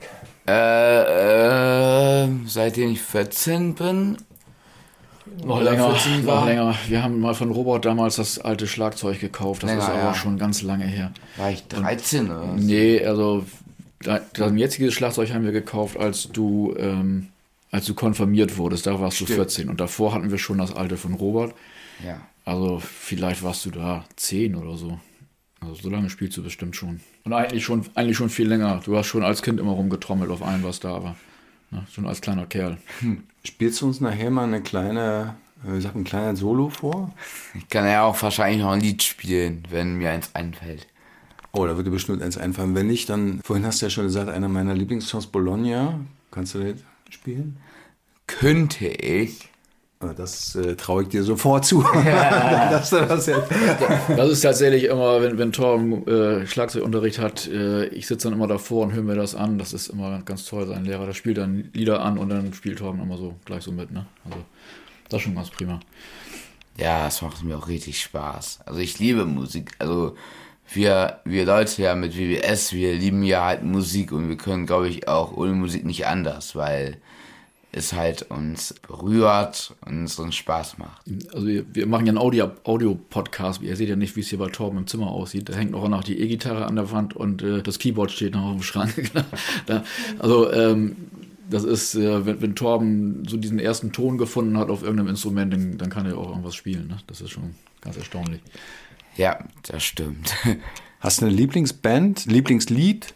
Äh, äh, seitdem ich vierzehn bin. Noch Oder länger, vierzehn noch war. länger. Wir haben mal von Robert damals das alte Schlagzeug gekauft. Das Länger, ist aber ja. schon ganz lange her. War ich dreizehn oder so? Nee, also dein jetziges Schlagzeug haben wir gekauft, als du ähm, als du konfirmiert wurdest. Da warst du Stimmt. vierzehn und davor hatten wir schon das alte von Robert. Ja. Also vielleicht warst du da zehn oder so. Also so lange spielst du bestimmt schon. Und eigentlich schon eigentlich schon viel länger. Du hast schon als Kind immer rumgetrommelt auf allem, was da war. Ne? Schon als kleiner Kerl. Spielst du uns nachher mal eine kleine, äh, sag ein kleiner Solo vor? Ich kann ja auch wahrscheinlich noch ein Lied spielen, wenn mir eins einfällt. Oh, da würde bestimmt eins einfallen. Wenn nicht, dann, vorhin hast du ja schon gesagt, einer meiner Lieblingssongs, Bologna. Kannst du das spielen? Könnte ich. Ah, Das äh, traue ich dir sofort zu. Dass du das jetzt Das ist tatsächlich immer, wenn, wenn Torben äh, Schlagzeugunterricht hat, äh, ich sitze dann immer davor und höre mir das an. Das ist immer ganz toll, sein Lehrer. Der spielt dann Lieder an und dann spielt Torben immer so gleich so mit. Ne? Also das ist schon ganz prima. Ja, es macht mir auch richtig Spaß. Also ich liebe Musik. Also wir, wir Leute ja mit W B S, wir lieben ja halt Musik und wir können, glaube ich, auch ohne Musik nicht anders, weil es halt uns berührt und es uns Spaß macht. Also wir, wir machen ja einen Audio, Audio-Podcast. Ihr seht ja nicht, wie es hier bei Torben im Zimmer aussieht. Da hängt auch noch die E-Gitarre an der Wand und äh, das Keyboard steht noch auf dem Schrank. da, also ähm, das ist, äh, wenn, wenn Torben so diesen ersten Ton gefunden hat auf irgendeinem Instrument, dann, dann kann er auch irgendwas spielen. Ne? Das ist schon ganz erstaunlich. Ja, das stimmt. Hast du eine Lieblingsband, Lieblingslied?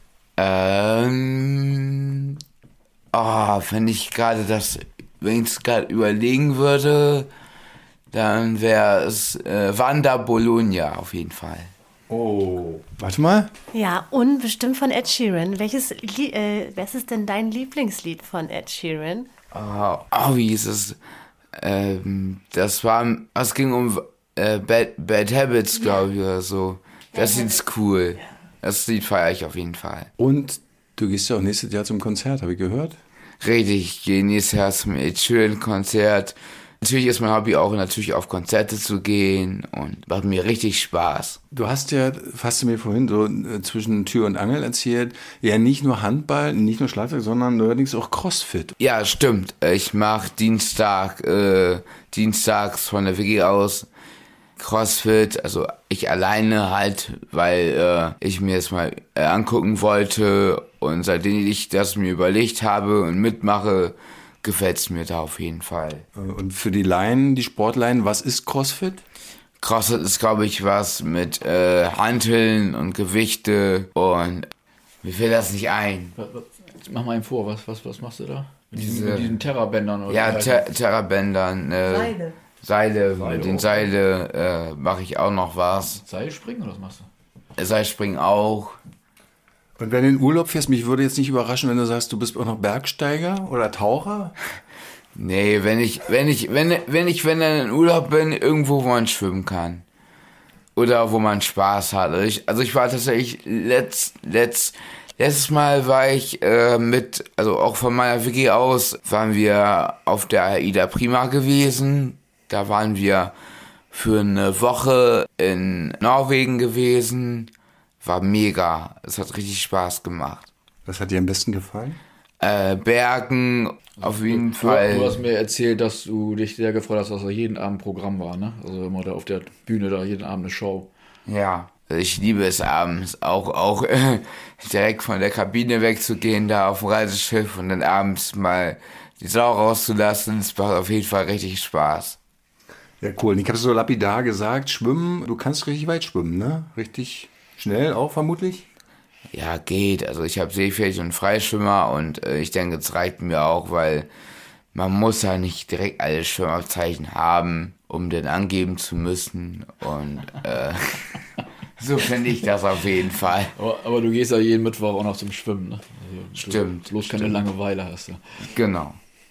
ähm, oh, wenn ich gerade das, wenn ich es gerade überlegen würde, dann wäre es äh, Wanda Bologna auf jeden Fall. Oh. Warte mal. Ja, und bestimmt von Ed Sheeran. Welches, Lie- äh, was ist denn dein Lieblingslied von Ed Sheeran? Oh, oh wie ist es? Ähm, das war, es ging um äh, Bad, Bad Habits, glaube ich, oder so. Das Lied ist cool. Das Lied feiere ich auf jeden Fall. Und du gehst ja auch nächstes Jahr zum Konzert, habe ich gehört. Richtig, ich gehe nächstes Jahr zum Ed Sheeran Konzert. Natürlich ist mein Hobby auch natürlich auf Konzerte zu gehen und macht mir richtig Spaß. Du hast ja, hast du mir vorhin so äh, zwischen Tür und Angel erzählt, ja nicht nur Handball, nicht nur Schlagzeug, sondern allerdings auch Crossfit. Ja, stimmt. Ich mache Dienstag, äh, dienstags von der W G aus Crossfit, also ich alleine halt, weil äh, ich mir das mal äh, angucken wollte und seitdem ich das mir überlegt habe und mitmache, gefällt es mir da auf jeden Fall. Und für die Laien, die Sportlaien, was ist Crossfit? Crossfit ist, glaube ich, was mit äh, Hanteln und Gewichte und mir fällt das nicht ein. Mach mal einen vor, was, was, was machst du da? Mit diesen, Diese- mit diesen Terrabändern? Oder Ja, halt- Ter- Terrabändern, äh, Seile. Seile, Seile, mit den okay. Seile äh, mache ich auch noch was. Seilspringen oder was machst du? Seilspringen auch. Und wenn du in Urlaub fährst, mich würde jetzt nicht überraschen, wenn du sagst, du bist auch noch Bergsteiger oder Taucher. Nee, wenn ich, wenn ich, wenn, wenn ich, wenn dann in Urlaub bin, irgendwo, wo man schwimmen kann. Oder wo man Spaß hat. Also ich, also ich war tatsächlich letzt, letzt, letztes Mal war ich äh, mit, also auch von meiner W G aus, waren wir auf der Aida Prima gewesen. Da waren wir für eine Woche in Norwegen gewesen. War mega. Es hat richtig Spaß gemacht. Was hat dir am besten gefallen? Äh, Bergen, auf jeden Du, Fall. du hast mir erzählt, dass du dich sehr gefreut hast, dass da jeden Abend Programm war, ne? Also immer da auf der Bühne da jeden Abend eine Show. Ja, ich liebe es abends auch, auch äh, direkt von der Kabine wegzugehen, da auf dem Reiseschiff und dann abends mal die Sau rauszulassen. Es macht auf jeden Fall richtig Spaß. Ja, cool. Und ich habe so lapidar gesagt, schwimmen, du kannst richtig weit schwimmen, ne? Richtig schnell auch vermutlich? Ja, geht. Also ich habe Seepferdchen und Freischwimmer und äh, ich denke, es reicht mir auch, weil man muss ja nicht direkt alle Schwimmabzeichen haben, um den angeben zu müssen. Und äh, so finde ich das auf jeden Fall. Aber, aber du gehst ja jeden Mittwoch auch noch zum Schwimmen, ne? Also, Stimmt, Du bloß keine stimmt. Langeweile hast, ja. Genau.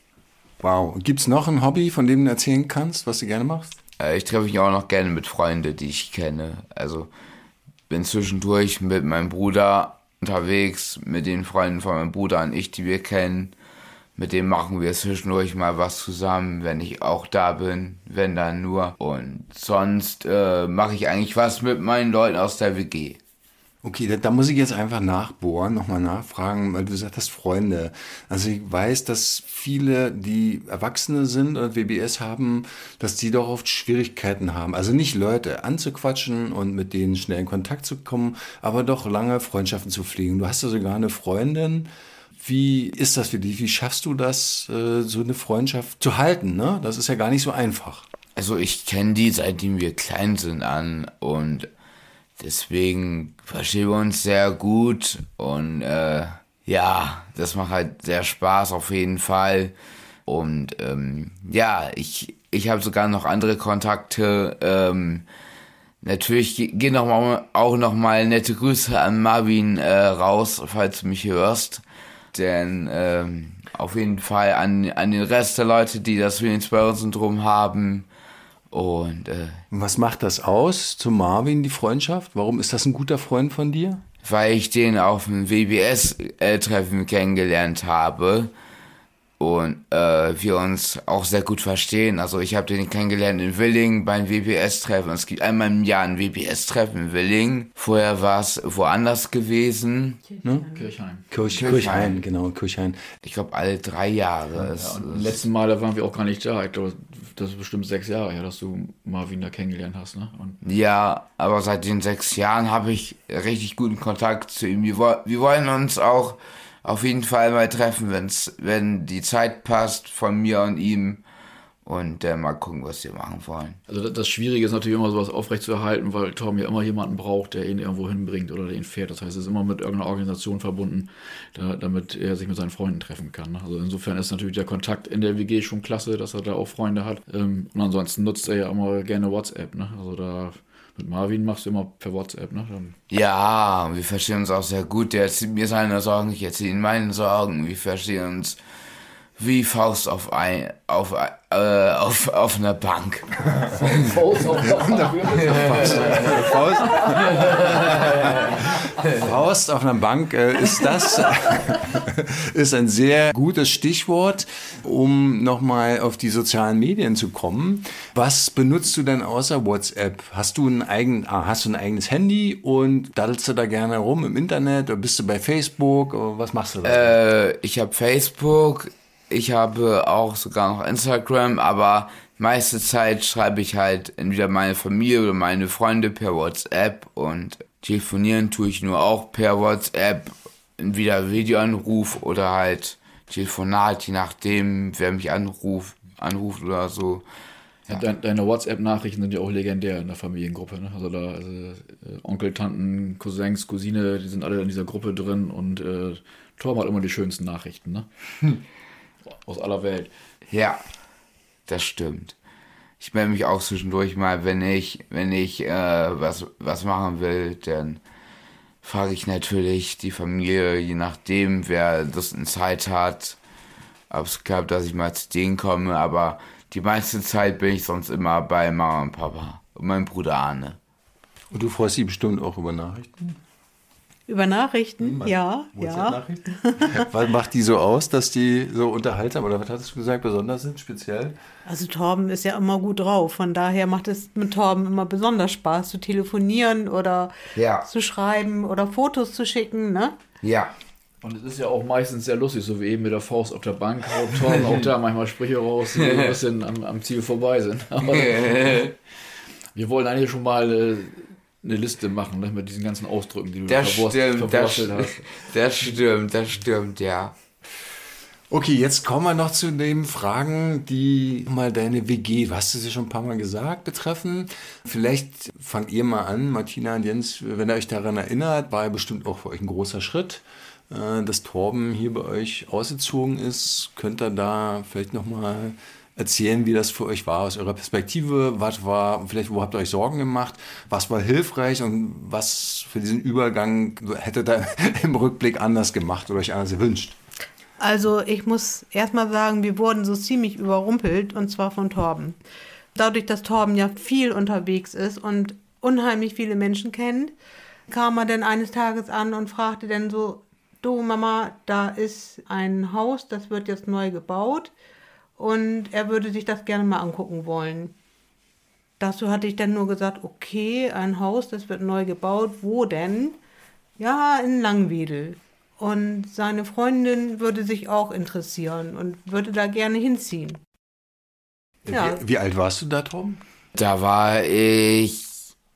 Wow. Gibt es noch ein Hobby, von dem du erzählen kannst, was du gerne machst? Äh, ich treffe mich auch noch gerne mit Freunden, die ich kenne. Also bin zwischendurch mit meinem Bruder unterwegs, mit den Freunden von meinem Bruder und ich, die wir kennen. Mit dem machen wir zwischendurch mal was zusammen, wenn ich auch da bin, wenn dann nur. Und sonst äh, mache ich eigentlich was mit meinen Leuten aus der W G. Okay, da, da muss ich jetzt einfach nachbohren, nochmal nachfragen, weil du gesagt hast, Freunde. Also ich weiß, dass viele, die Erwachsene sind oder W B S haben, dass die doch oft Schwierigkeiten haben. Also nicht Leute anzuquatschen und mit denen schnell in Kontakt zu kommen, aber doch lange Freundschaften zu pflegen. Du hast ja sogar eine Freundin. Wie ist das für dich? Wie schaffst du das, äh, so eine Freundschaft zu halten? Ne? Das ist ja gar nicht so einfach. Also ich kenne die, seitdem wir klein sind an und deswegen verstehen wir uns sehr gut und äh, ja, das macht halt sehr Spaß auf jeden Fall. Und ähm, ja, ich, ich habe sogar noch andere Kontakte. Ähm, natürlich gehen noch mal, auch noch mal nette Grüße an Marvin äh, raus, falls du mich hörst. Denn ähm, auf jeden Fall an, an den Rest der Leute, die das Williams-Beuren-Syndrom haben. Und äh, Und was macht das aus zu Marvin, die Freundschaft? Warum ist das ein guter Freund von dir? weil ich den auf dem W B S-Treffen kennengelernt habe und äh, wir uns auch sehr gut verstehen. Also ich habe den kennengelernt in Willingen beim W B S-Treffen. Es gibt einmal im Jahr ein W B S-Treffen in Willingen. Vorher war es woanders gewesen. Ne? Kirchheim. Kirch, Kirchhain. Kirchhain, genau, Kirchhain. Ich glaube alle drei Jahre. Ja, Es- und letzten Mal, da waren wir auch gar nicht da. Ich glaube, das ist bestimmt sechs Jahre her, dass du Marvin da kennengelernt hast, ne? Und Ja, aber seit den sechs Jahren habe ich richtig guten Kontakt zu ihm. Wir, wo- wir wollen uns auch auf jeden Fall mal treffen, wenn's, wenn die Zeit passt von mir und ihm. Und äh, mal gucken, was wir machen wollen. also das, das Schwierige ist natürlich immer sowas aufrechtzuerhalten, weil Tom ja immer jemanden braucht, der ihn irgendwo hinbringt oder der ihn fährt. Das heißt, es ist immer mit irgendeiner Organisation verbunden, da, damit er sich mit seinen Freunden treffen kann. Ne? Also insofern ist natürlich der Kontakt in der W G schon klasse, dass er da auch Freunde hat. Ähm, und ansonsten nutzt er ja immer gerne WhatsApp. Ne? Also da mit Marvin machst du immer per WhatsApp. Ne? Dann, Ja, wir verstehen uns auch sehr gut. Der erzählt mir seine Sorgen, ich erzähle ihm meine Sorgen. Wir verstehen uns wie Faust auf ein, auf, äh, auf, auf einer Bank. Faust auf einer Bank. Faust, Faust auf einer Bank äh, ist das ist ein sehr gutes Stichwort, um nochmal auf die sozialen Medien zu kommen. Was benutzt du denn außer WhatsApp? Hast du ein, eigen, ah, hast du ein eigenes Handy und daddelst du da gerne rum im Internet oder bist du bei Facebook? Oder was machst du da? Äh, ich habe Facebook, ich habe auch sogar noch Instagram, aber meiste Zeit schreibe ich halt entweder meine Familie oder meine Freunde per WhatsApp und telefonieren tue ich nur auch per WhatsApp, entweder Videoanruf oder halt Telefonat, je nachdem, wer mich anruft, anruft oder so. Ja. Deine, deine WhatsApp-Nachrichten sind ja auch legendär in der Familiengruppe, ne? Also da also, äh, Onkel, Tanten, Cousins, Cousine, die sind alle in dieser Gruppe drin und äh, Torben hat immer die schönsten Nachrichten, ne? Hm. Aus aller Welt. Ja, das stimmt. Ich melde mich auch zwischendurch mal, wenn ich, wenn ich äh, was, was machen will, dann frage ich natürlich die Familie, je nachdem, wer Lust und Zeit hat, ob es klappt, dass ich mal zu denen komme, aber die meiste Zeit bin ich sonst immer bei Mama und Papa und meinem Bruder Arne. Und du freust dich bestimmt auch über Nachrichten? Über Nachrichten, hm, ja, ja. Was macht die so aus, dass die so unterhaltsam, oder was hattest du gesagt, besonders sind, speziell? Also Torben ist ja immer gut drauf, von daher macht es mit Torben immer besonders Spaß zu telefonieren oder ja. zu schreiben oder Fotos zu schicken, ne? Ja. Und es ist ja auch meistens sehr lustig, so wie eben mit der Faust auf der Bank, haut Torben auch da manchmal Sprüche raus, die ein bisschen am, am Ziel vorbei sind. Aber wir wollen eigentlich schon mal äh, eine Liste machen, ne, mit diesen ganzen Ausdrücken, die du das verwurst, stimmt, verwurstet das, hast. Das stimmt, das stimmt, ja. Okay, jetzt kommen wir noch zu den Fragen, die mal deine W G, du hast es ja schon ein paar Mal gesagt, betreffen. Vielleicht fangt ihr mal an, Martina und Jens, wenn ihr euch daran erinnert, war ja bestimmt auch für euch ein großer Schritt, dass Torben hier bei euch ausgezogen ist. Könnt ihr da vielleicht nochmal erzählen, wie das für euch war aus eurer Perspektive? Was war, vielleicht wo habt ihr euch Sorgen gemacht? Was war hilfreich und was für diesen Übergang hättet ihr im Rückblick anders gemacht oder euch anders gewünscht? Also ich muss erstmal sagen, wir wurden so ziemlich überrumpelt und zwar von Torben. Dadurch, dass Torben ja viel unterwegs ist und unheimlich viele Menschen kennt, kam er dann eines Tages an und fragte dann so, du Mama, da ist ein Haus, das wird jetzt neu gebaut. Und er würde sich das gerne mal angucken wollen. Dazu hatte ich dann nur gesagt, okay, ein Haus, das wird neu gebaut. Wo denn? Ja, in Langwedel. Und seine Freundin würde sich auch interessieren und würde da gerne hinziehen. Ja. Wie, wie alt warst du da, Torben? Da war ich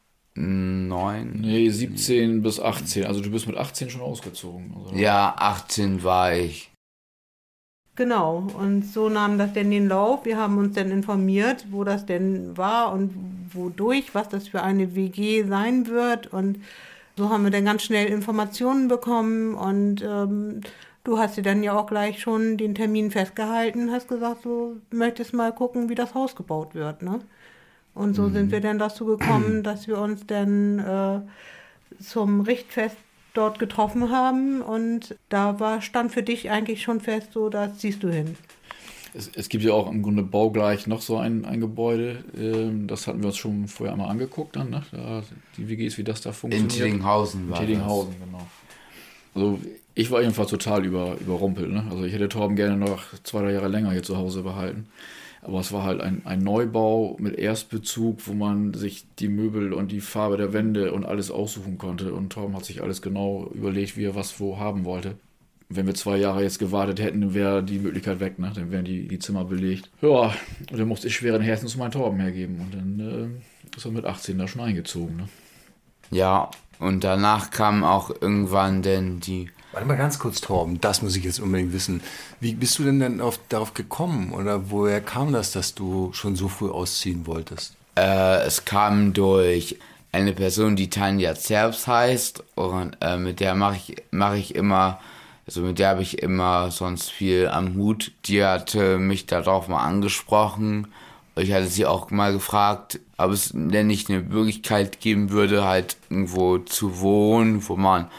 neun. Nee, siebzehn bis achtzehn. Also du bist mit achtzehn schon ausgezogen. Also ja, achtzehn war ich. Genau, und so nahm das denn den Lauf. Wir haben uns dann informiert, wo das denn war und wodurch, was das für eine W G sein wird. Und so haben wir dann ganz schnell Informationen bekommen. Und ähm, du hast dir dann ja auch gleich schon den Termin festgehalten, hast gesagt, du möchtest mal gucken, wie das Haus gebaut wird, ne? Und so mhm. sind wir dann dazu gekommen, dass wir uns dann äh, zum Richtfest dort getroffen haben und da war, stand für dich eigentlich schon fest, so da ziehst du hin. Es, es gibt ja auch im Grunde baugleich noch so ein, ein Gebäude, ähm, das hatten wir uns schon vorher einmal angeguckt dann, ne? Da, die W Gs, wie das da funktioniert. In Tillinghausen war In Tillinghausen, das. Genau. Also ich war jedenfalls total über, überrumpelt, ne? Also ich hätte Torben gerne noch zwei, drei Jahre länger hier zu Hause behalten. Aber es war halt ein, ein Neubau mit Erstbezug, wo man sich die Möbel und die Farbe der Wände und alles aussuchen konnte. Und Torben hat sich alles genau überlegt, wie er was wo haben wollte. Wenn wir zwei Jahre jetzt gewartet hätten, wäre die Möglichkeit weg, ne? Dann wären die, die Zimmer belegt. Ja, und dann musste ich schweren Herzens meinen Torben hergeben. Und dann äh, ist er mit achtzehn da schon eingezogen. Ne? Ja, und danach kam auch irgendwann denn die... Warte mal ganz kurz, Torben, das muss ich jetzt unbedingt wissen. Wie bist du denn dann auf, darauf gekommen oder woher kam das, dass du schon so früh ausziehen wolltest? Äh, es kam durch eine Person, die Tanja Zerbs heißt und äh, mit der mache ich, mach ich immer, also mit der habe ich immer sonst viel am Hut. Die hatte mich darauf mal angesprochen. Ich hatte sie auch mal gefragt, ob es denn nicht eine Möglichkeit geben würde, halt irgendwo zu wohnen, wo man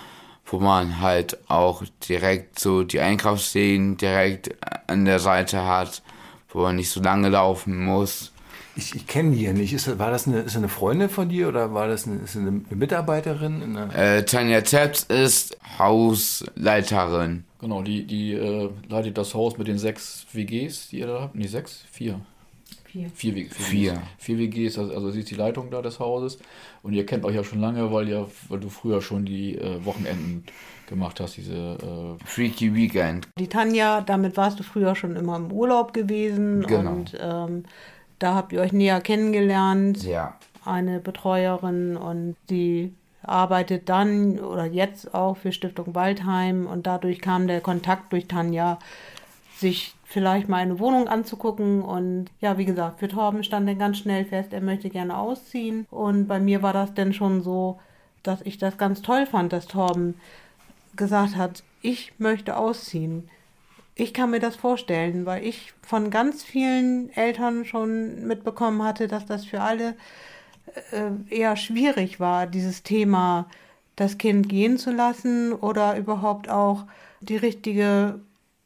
wo man halt auch direkt so die Einkaufsläden direkt an der Seite hat, wo man nicht so lange laufen muss. Ich, ich kenne die ja nicht. Ist, war das eine, ist eine Freundin von dir oder war das eine, ist eine, eine Mitarbeiterin? Eine äh, Tanja Zeps ist Hausleiterin. Genau, die, die äh, leitet das Haus mit den sechs W Gs, die ihr da habt. Nee, sechs? Vier. Vier. Vier, vier, Vier. vier W Gs, also, also sie ist die Leitung da des Hauses. Und ihr kennt euch ja schon lange, weil, ihr, weil du früher schon die äh, Wochenenden gemacht hast, diese äh Freaky Weekend. Die Tanja, damit warst du früher schon immer im Urlaub gewesen. Genau. Und ähm, da habt ihr euch näher kennengelernt. Ja. Eine Betreuerin und die arbeitet dann oder jetzt auch für Stiftung Waldheim. Und dadurch kam der Kontakt durch Tanja, sich vielleicht mal eine Wohnung anzugucken. Und ja, wie gesagt, für Torben stand dann ganz schnell fest, er möchte gerne ausziehen. Und bei mir war das dann schon so, dass ich das ganz toll fand, dass Torben gesagt hat, ich möchte ausziehen. Ich kann mir das vorstellen, weil ich von ganz vielen Eltern schon mitbekommen hatte, dass das für alle äh, eher schwierig war, dieses Thema, das Kind gehen zu lassen oder überhaupt auch die richtige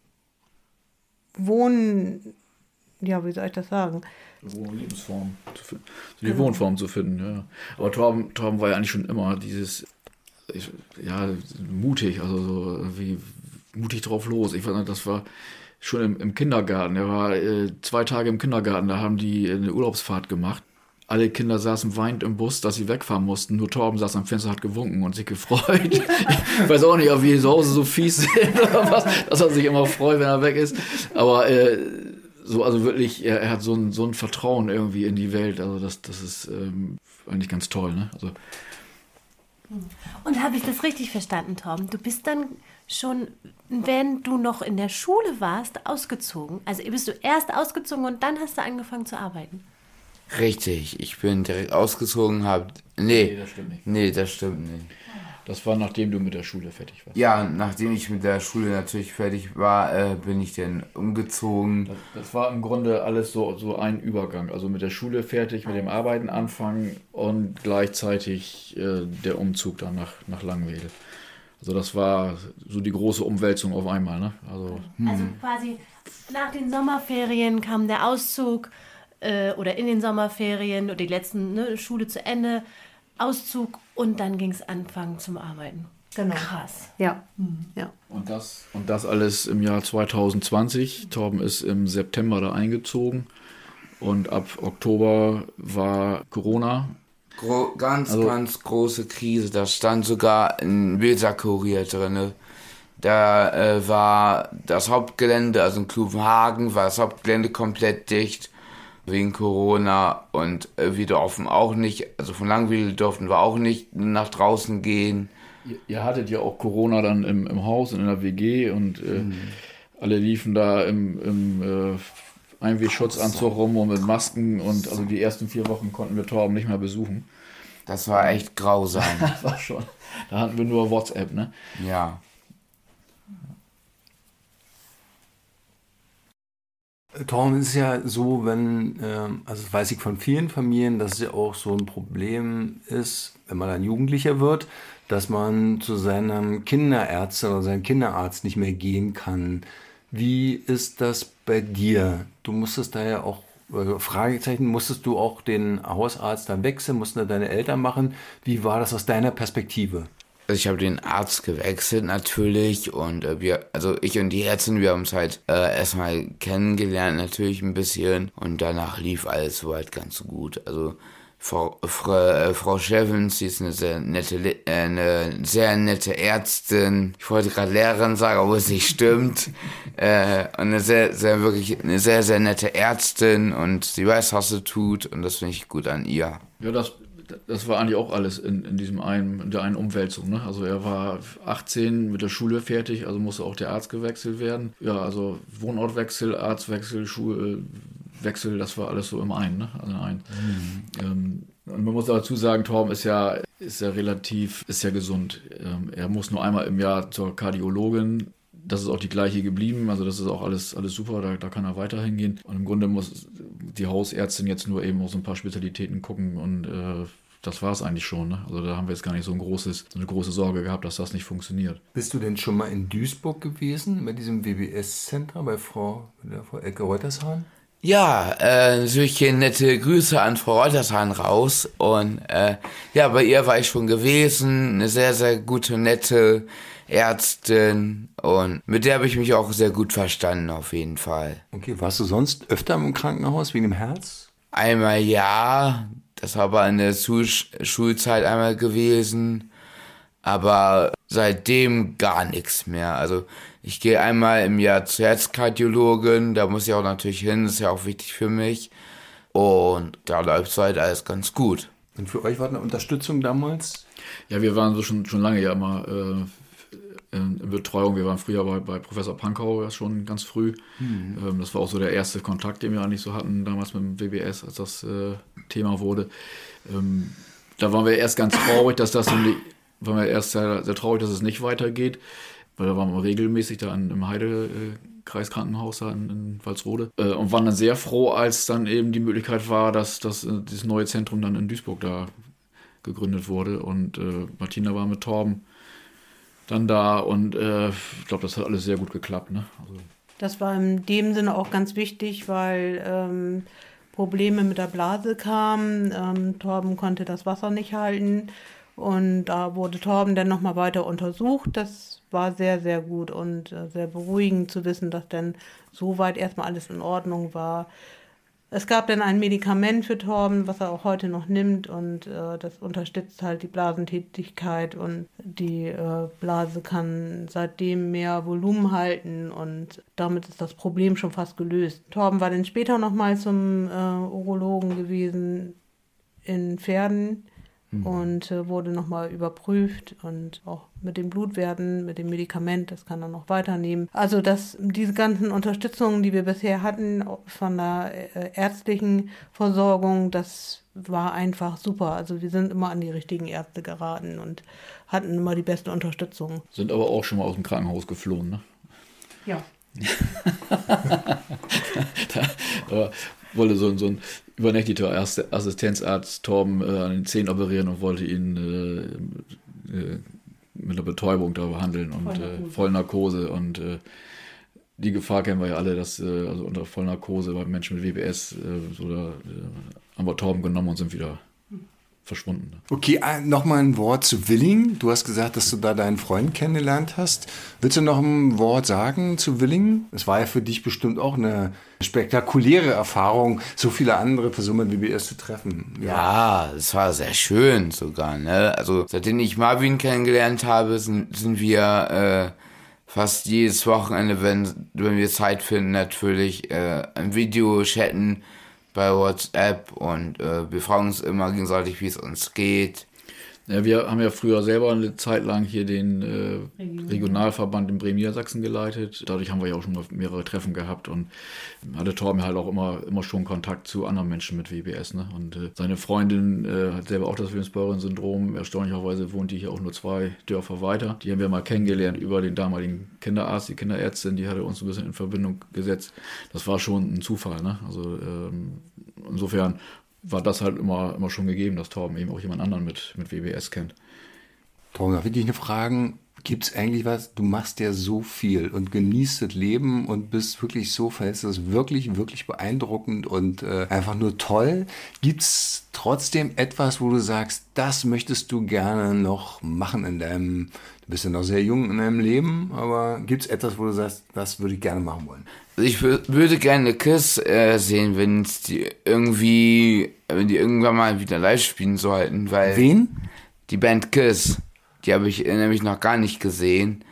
Wohn... Ja, wie soll ich das sagen? Lebensform zu finden. Die genau. Wohnform zu finden, ja. Aber Torben, Torben war ja eigentlich schon immer dieses, ich, ja, mutig, also so wie mutig drauf los. Ich weiß nicht, das war schon im, im Kindergarten. Er war äh, zwei Tage im Kindergarten, da haben die eine Urlaubsfahrt gemacht. Alle Kinder saßen weinend im Bus, dass sie wegfahren mussten. Nur Torben saß am Fenster, hat gewunken und sich gefreut. Ich weiß auch nicht, ob wir zu Hause so fies sind oder was, dass er sich immer freut, wenn er weg ist. Aber äh, so, also wirklich, er, er hat so ein, so ein Vertrauen irgendwie in die Welt. Also das, das ist ähm, eigentlich ganz toll, ne? Also und habe ich das richtig verstanden, Torben? Du bist dann schon, wenn du noch in der Schule warst, ausgezogen. Also bist du erst ausgezogen und dann hast du angefangen zu arbeiten. Richtig, ich bin direkt ausgezogen, hab... Nee, nee, das stimmt nicht. Nee, das stimmt nicht. Das war, nachdem du mit der Schule fertig warst. Ja, nachdem ich mit der Schule natürlich fertig war, äh, bin ich dann umgezogen. Das, das war im Grunde alles so, so ein Übergang. Also mit der Schule fertig, mit dem Arbeiten anfangen und gleichzeitig äh, der Umzug dann nach, nach Langwedel. Also das war so die große Umwälzung auf einmal, ne? Also, also quasi nach den Sommerferien kam der Auszug äh, oder in den Sommerferien oder die letzten, ne, Schule zu Ende, Auszug und dann ging es anfangen zum Arbeiten. Genau. Krass. Ja. Mhm. Ja. Und das, und das alles im Jahr zwanzig zwanzig. Torben ist im September da eingezogen und ab Oktober war Corona. Gro- ganz, also, ganz große Krise. Da stand sogar ein Weser-Kurier drin. Da äh, war das Hauptgelände, also in Kluvenhagen, war das Hauptgelände komplett dicht wegen Corona und äh, wir durften auch nicht, also von Langwedel durften wir auch nicht nach draußen gehen. Ihr, ihr hattet ja auch Corona dann im, im Haus und in der W G und äh, mhm. alle liefen da im, im äh, Einwegschutzanzug rum und mit Masken und also die ersten vier Wochen konnten wir Torben nicht mehr besuchen. Das war echt grausam. Das war schon. Da hatten wir nur WhatsApp, ne? Ja. Torben, ist ja so, wenn, also das weiß ich von vielen Familien, dass es ja auch so ein Problem ist, wenn man dann Jugendlicher wird, dass man zu seinem Kinderärztin oder seinem Kinderarzt nicht mehr gehen kann. Wie ist das bei dir? Du musstest da ja auch, Fragezeichen, musstest du auch den Hausarzt dann wechseln, mussten da deine Eltern machen? Wie war das aus deiner Perspektive? Also ich habe den Arzt gewechselt natürlich und äh, wir, also ich und die Ärztin, wir haben uns halt äh, erstmal kennengelernt natürlich ein bisschen und danach lief alles soweit ganz gut. Also Frau, Frau, äh, Frau Schevens, sie ist eine sehr nette, äh, eine sehr nette Ärztin. Ich wollte gerade Lehrerin sagen, obwohl es nicht stimmt. äh, und eine sehr, sehr wirklich eine sehr, sehr nette Ärztin und sie weiß, was sie tut und das finde ich gut an ihr. Ja, das Das war eigentlich auch alles in, in diesem einen, in der einen Umwälzung, ne? Also er war achtzehn mit der Schule fertig, also musste auch der Arzt gewechselt werden. Ja, also Wohnortwechsel, Arztwechsel, Schulwechsel, das war alles so im einen, ne? Also ein. Mhm. Ähm, und man muss dazu sagen, Torben ist ja, ist ja relativ, ist ja gesund. Ähm, er muss nur einmal im Jahr zur Kardiologin. Das ist auch die gleiche geblieben, also das ist auch alles, alles super, da, da kann er weiter hingehen. Und im Grunde muss die Hausärztin jetzt nur eben auf so ein paar Spezialitäten gucken und äh, das war es eigentlich schon. Ne? Also da haben wir jetzt gar nicht so, ein großes, so eine große Sorge gehabt, dass das nicht funktioniert. Bist du denn schon mal in Duisburg gewesen, bei diesem W B S-Center, bei Frau, der Frau Elke Reutershahn? Ja, äh, natürlich hier nette Grüße an Frau Reutershahn raus. Und äh, ja, bei ihr war ich schon gewesen. Eine sehr, sehr gute, nette Ärztin. Und mit der habe ich mich auch sehr gut verstanden, auf jeden Fall. Okay, warst du sonst öfter im Krankenhaus wegen dem Herz? Einmal ja, das war aber in der Schul- Schulzeit einmal gewesen. Aber seitdem gar nichts mehr. Also ich gehe einmal im Jahr zur Herzkardiologin, da muss ich auch natürlich hin, das ist ja auch wichtig für mich. Und da läuft soweit alles ganz gut. Und für euch war eine Unterstützung damals? Ja, wir waren so schon, schon lange ja immer äh, in, in Betreuung. Wir waren früher bei, bei Professor Pankau schon ganz früh. Mhm. Ähm, das war auch so der erste Kontakt, den wir eigentlich so hatten, damals mit dem W B S, als das äh, Thema wurde. Ähm, da waren wir erst ganz traurig, dass das so nicht... waren wir erst sehr, sehr traurig, dass es nicht weitergeht, weil da waren wir regelmäßig da in, im Heide-Kreiskrankenhaus da in, in Walsrode äh, und waren dann sehr froh, als dann eben die Möglichkeit war, dass, dass äh, dieses neue Zentrum dann in Duisburg da gegründet wurde und äh, Martina war mit Torben dann da und äh, ich glaube, das hat alles sehr gut geklappt. Ne? Also, das war in dem Sinne auch ganz wichtig, weil ähm, Probleme mit der Blase kamen, ähm, Torben konnte das Wasser nicht halten. Und da wurde Torben dann nochmal weiter untersucht. Das war sehr, sehr gut und äh, sehr beruhigend zu wissen, dass dann soweit erstmal alles in Ordnung war. Es gab dann ein Medikament für Torben, was er auch heute noch nimmt und äh, das unterstützt halt die Blasentätigkeit und die äh, Blase kann seitdem mehr Volumen halten und damit ist das Problem schon fast gelöst. Torben war dann später nochmal zum äh, Urologen gewesen in Verden. Und äh, wurde nochmal überprüft und auch mit den Blutwerten, mit dem Medikament, das kann er noch weiternehmen. Also das, diese ganzen Unterstützungen, die wir bisher hatten von der äh, ärztlichen Versorgung, das war einfach super. Also wir sind immer an die richtigen Ärzte geraten und hatten immer die beste Unterstützung. Sind aber auch schon mal aus dem Krankenhaus geflohen, ne? Ja. da, aber wollte so, so ein übernächtiger Assistenzarzt Torben äh, an den Zähnen operieren und wollte ihn äh, äh, mit einer Betäubung da behandeln und Vollnarkose, äh, Vollnarkose und äh, die Gefahr kennen wir ja alle, dass äh, also unter Vollnarkose bei Menschen mit W B S äh, so da, äh, haben wir Torben genommen und sind wieder verschwunden. Okay, nochmal ein Wort zu Willing. Du hast gesagt, dass du da deinen Freund kennengelernt hast. Willst du noch ein Wort sagen zu Willing? Es war ja für dich bestimmt auch eine spektakuläre Erfahrung, so viele andere Personen mit W B S zu treffen. Ja, es war sehr schön sogar. Ne? Also seitdem ich Marvin kennengelernt habe, sind, sind wir äh, fast jedes Wochenende, wenn, wenn wir Zeit finden, natürlich äh, ein Video chatten bei WhatsApp und äh, wir fragen uns immer gegenseitig, wie es uns geht. Ja, wir haben ja früher selber eine Zeit lang hier den äh, Regionalverband in Bremen-Niedersachsen geleitet. Dadurch haben wir ja auch schon mehrere Treffen gehabt und hatte Torben halt auch immer, immer schon Kontakt zu anderen Menschen mit W B S. Ne? Und äh, seine Freundin äh, hat selber auch das Williams-Beuren-Syndrom. Erstaunlicherweise wohnt die hier auch nur zwei Dörfer weiter. Die haben wir mal kennengelernt über den damaligen Kinderarzt, die Kinderärztin, die hatte uns ein bisschen in Verbindung gesetzt. Das war schon ein Zufall. Ne? Also ähm, insofern war das halt immer, immer schon gegeben, dass Torben eben auch jemand anderen mit, mit W B S kennt. Torben, darf ich dich eine Frage? Gibt es eigentlich was? Du machst ja so viel und genießt das Leben und bist wirklich so, findest das wirklich, wirklich beeindruckend und äh, einfach nur toll. Gibt es trotzdem etwas, wo du sagst, das möchtest du gerne noch machen in deinem, du bist ja noch sehr jung in deinem Leben, aber gibt es etwas, wo du sagst, das würde ich gerne machen wollen? Ich w- würde gerne Kiss äh, sehen, wenn die irgendwie, wenn die irgendwann mal wieder live spielen sollten, weil... Wen? Die Band Kiss, die habe ich nämlich noch gar nicht gesehen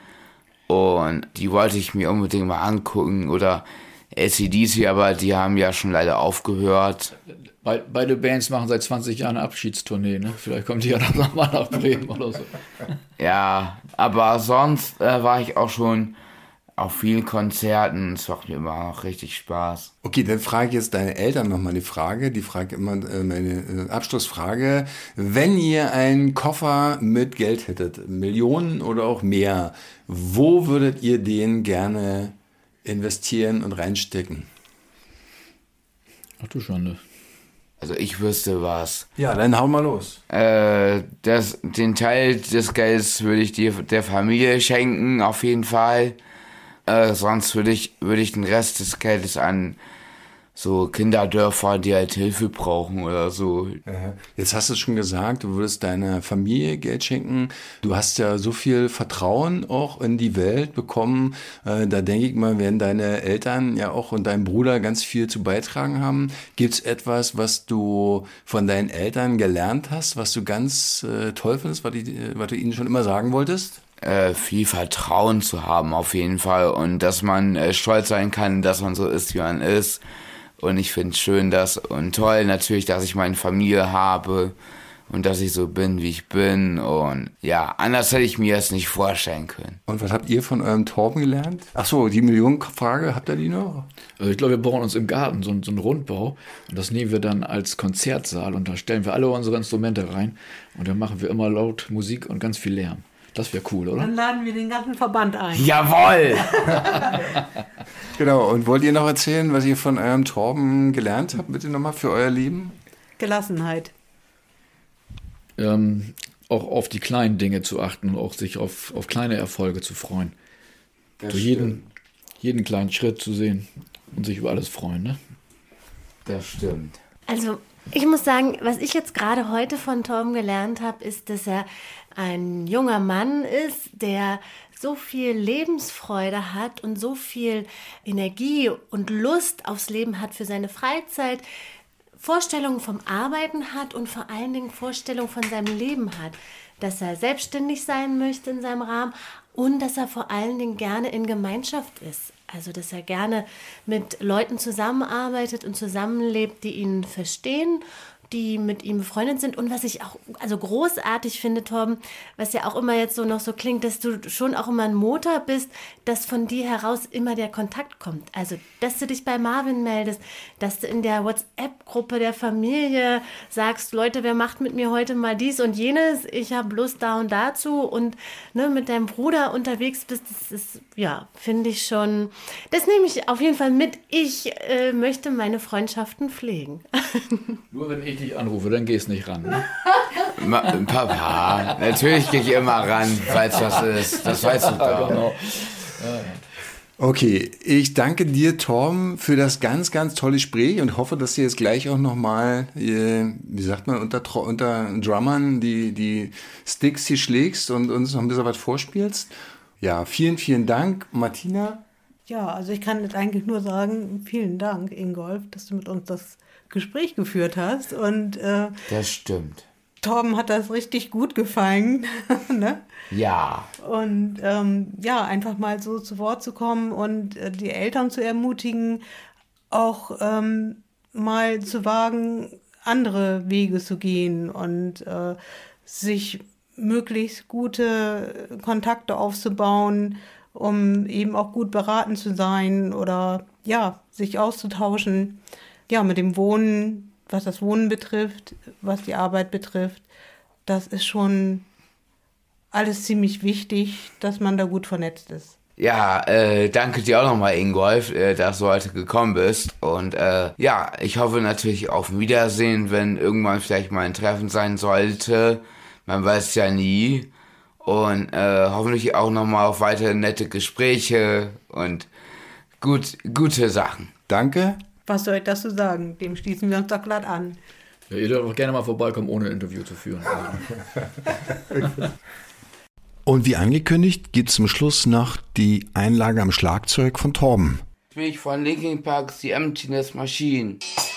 und die wollte ich mir unbedingt mal angucken oder A C D C, aber die haben ja schon leider aufgehört. Be- beide Bands machen seit zwanzig Jahren eine Abschiedstournee, ne? Vielleicht kommt die ja dann nochmal nach Bremen oder so. Ja, aber sonst äh, war ich auch schon auf vielen Konzerten, es macht mir immer noch richtig Spaß. Okay, dann frage ich jetzt deine Eltern nochmal die Frage, die frage immer äh, meine äh, Abschlussfrage. Wenn ihr einen Koffer mit Geld hättet, Millionen oder auch mehr, wo würdet ihr den gerne investieren und reinstecken? Ach du Schande. Also ich wüsste was. Ja, dann hau mal los. Äh, das, den Teil des Geldes würde ich dir, der Familie schenken, auf jeden Fall. Äh, sonst würde ich, würde ich den Rest des Geldes an so Kinderdörfer, die halt Hilfe brauchen oder so. Jetzt hast du es schon gesagt, du würdest deiner Familie Geld schenken. Du hast ja so viel Vertrauen auch in die Welt bekommen. Äh, da denke ich mal, werden deine Eltern ja auch und dein Bruder ganz viel zu beitragen haben. Gibt es etwas, was du von deinen Eltern gelernt hast, was du ganz äh, toll findest, was, die, was du ihnen schon immer sagen wolltest? Äh, viel Vertrauen zu haben auf jeden Fall und dass man äh, stolz sein kann, dass man so ist, wie man ist. Und ich finde es schön, dass und toll natürlich, dass ich meine Familie habe und dass ich so bin, wie ich bin. Und ja, anders hätte ich mir das nicht vorstellen können. Und was habt ihr von eurem Torben gelernt? Ach so, die Millionenfrage, habt ihr die noch? Also ich glaube, wir bauen uns im Garten so, so einen Rundbau und das nehmen wir dann als Konzertsaal und da stellen wir alle unsere Instrumente rein und dann machen wir immer laut Musik und ganz viel Lärm. Das wäre cool, oder? Dann laden wir den ganzen Verband ein. Jawohl! Genau, und wollt ihr noch erzählen, was ihr von eurem Torben gelernt habt, bitte nochmal für euer Leben? Gelassenheit. Ähm, auch auf die kleinen Dinge zu achten und auch sich auf, auf kleine Erfolge zu freuen. Das So jeden, jeden kleinen Schritt zu sehen und sich über alles freuen, ne? Das stimmt. Also ich muss sagen, was ich jetzt gerade heute von Torben gelernt habe, ist, dass er ein junger Mann ist, der so viel Lebensfreude hat und so viel Energie und Lust aufs Leben hat für seine Freizeit, Vorstellungen vom Arbeiten hat und vor allen Dingen Vorstellungen von seinem Leben hat, dass er selbstständig sein möchte in seinem Rahmen und dass er vor allen Dingen gerne in Gemeinschaft ist. Also, dass er gerne mit Leuten zusammenarbeitet und zusammenlebt, die ihn verstehen, die mit ihm befreundet sind. Und was ich auch also großartig finde, Torben, was ja auch immer jetzt so noch so klingt, dass du schon auch immer ein Motor bist, dass von dir heraus immer der Kontakt kommt. Also, dass du dich bei Marvin meldest, dass du in der WhatsApp-Gruppe der Familie sagst, Leute, wer macht mit mir heute mal dies und jenes? Ich habe Lust da und dazu und ne, mit deinem Bruder unterwegs bist. Das ist, ja, finde ich schon, das nehme ich auf jeden Fall mit. Ich äh, möchte meine Freundschaften pflegen. Nur wenn ich dich anrufe, dann gehst nicht ran. Ne? Ma, Papa, natürlich gehe ich immer ran, falls was ist. Das weißt du doch. Genau. Okay, ich danke dir, Torben, für das ganz, ganz tolle Gespräch und hoffe, dass du jetzt gleich auch nochmal, wie sagt man, unter, unter Drummern die, die Sticks hier schlägst und uns noch ein bisschen was vorspielst. Ja, vielen, vielen Dank, Martina. Ja, also ich kann jetzt eigentlich nur sagen, vielen Dank, Ingolf, dass du mit uns das Gespräch geführt hast. Und äh, Das stimmt. Torben hat das richtig gut gefallen. Ne? Ja. Und ähm, ja, einfach mal so zu Wort zu kommen und äh, die Eltern zu ermutigen, auch ähm, mal zu wagen, andere Wege zu gehen und äh, sich möglichst gute Kontakte aufzubauen, um eben auch gut beraten zu sein oder ja, sich auszutauschen. Ja, mit dem Wohnen, was das Wohnen betrifft, was die Arbeit betrifft, das ist schon alles ziemlich wichtig, dass man da gut vernetzt ist. Ja, äh, danke dir auch nochmal, Ingolf, äh, dass du heute gekommen bist. Und äh, ja, ich hoffe natürlich auf ein Wiedersehen, wenn irgendwann vielleicht mal ein Treffen sein sollte. Man weiß ja nie. Und äh, hoffentlich auch nochmal auf weitere nette Gespräche und gut, gute Sachen. Danke. Was soll ich dazu sagen? Dem schließen wir uns doch glatt an. Ja, ihr dürft auch gerne mal vorbeikommen, ohne Interview zu führen. Und wie angekündigt, geht zum Schluss noch die Einlage am Schlagzeug von Torben. Bin ich von Linkin Park, The Emptiness Machine.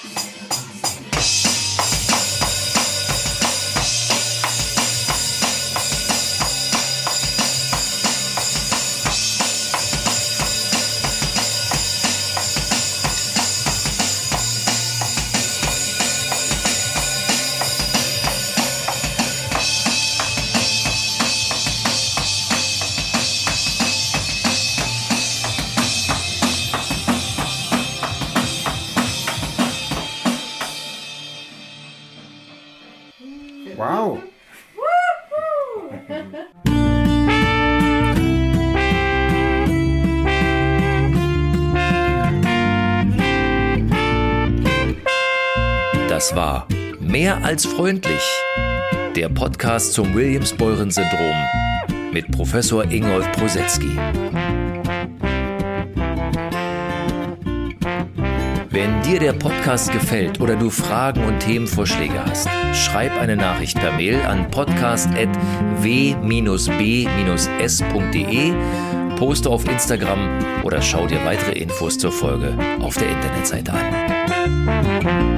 Wow. Das war Mehr als freundlich, der Podcast zum Williams-Beuren-Syndrom mit Professor Ingolf Prosetzky. Wenn dir der Podcast gefällt oder du Fragen und Themenvorschläge hast, schreib eine Nachricht per Mail an podcast at w b s punkt de, poste auf Instagram oder schau dir weitere Infos zur Folge auf der Internetseite an.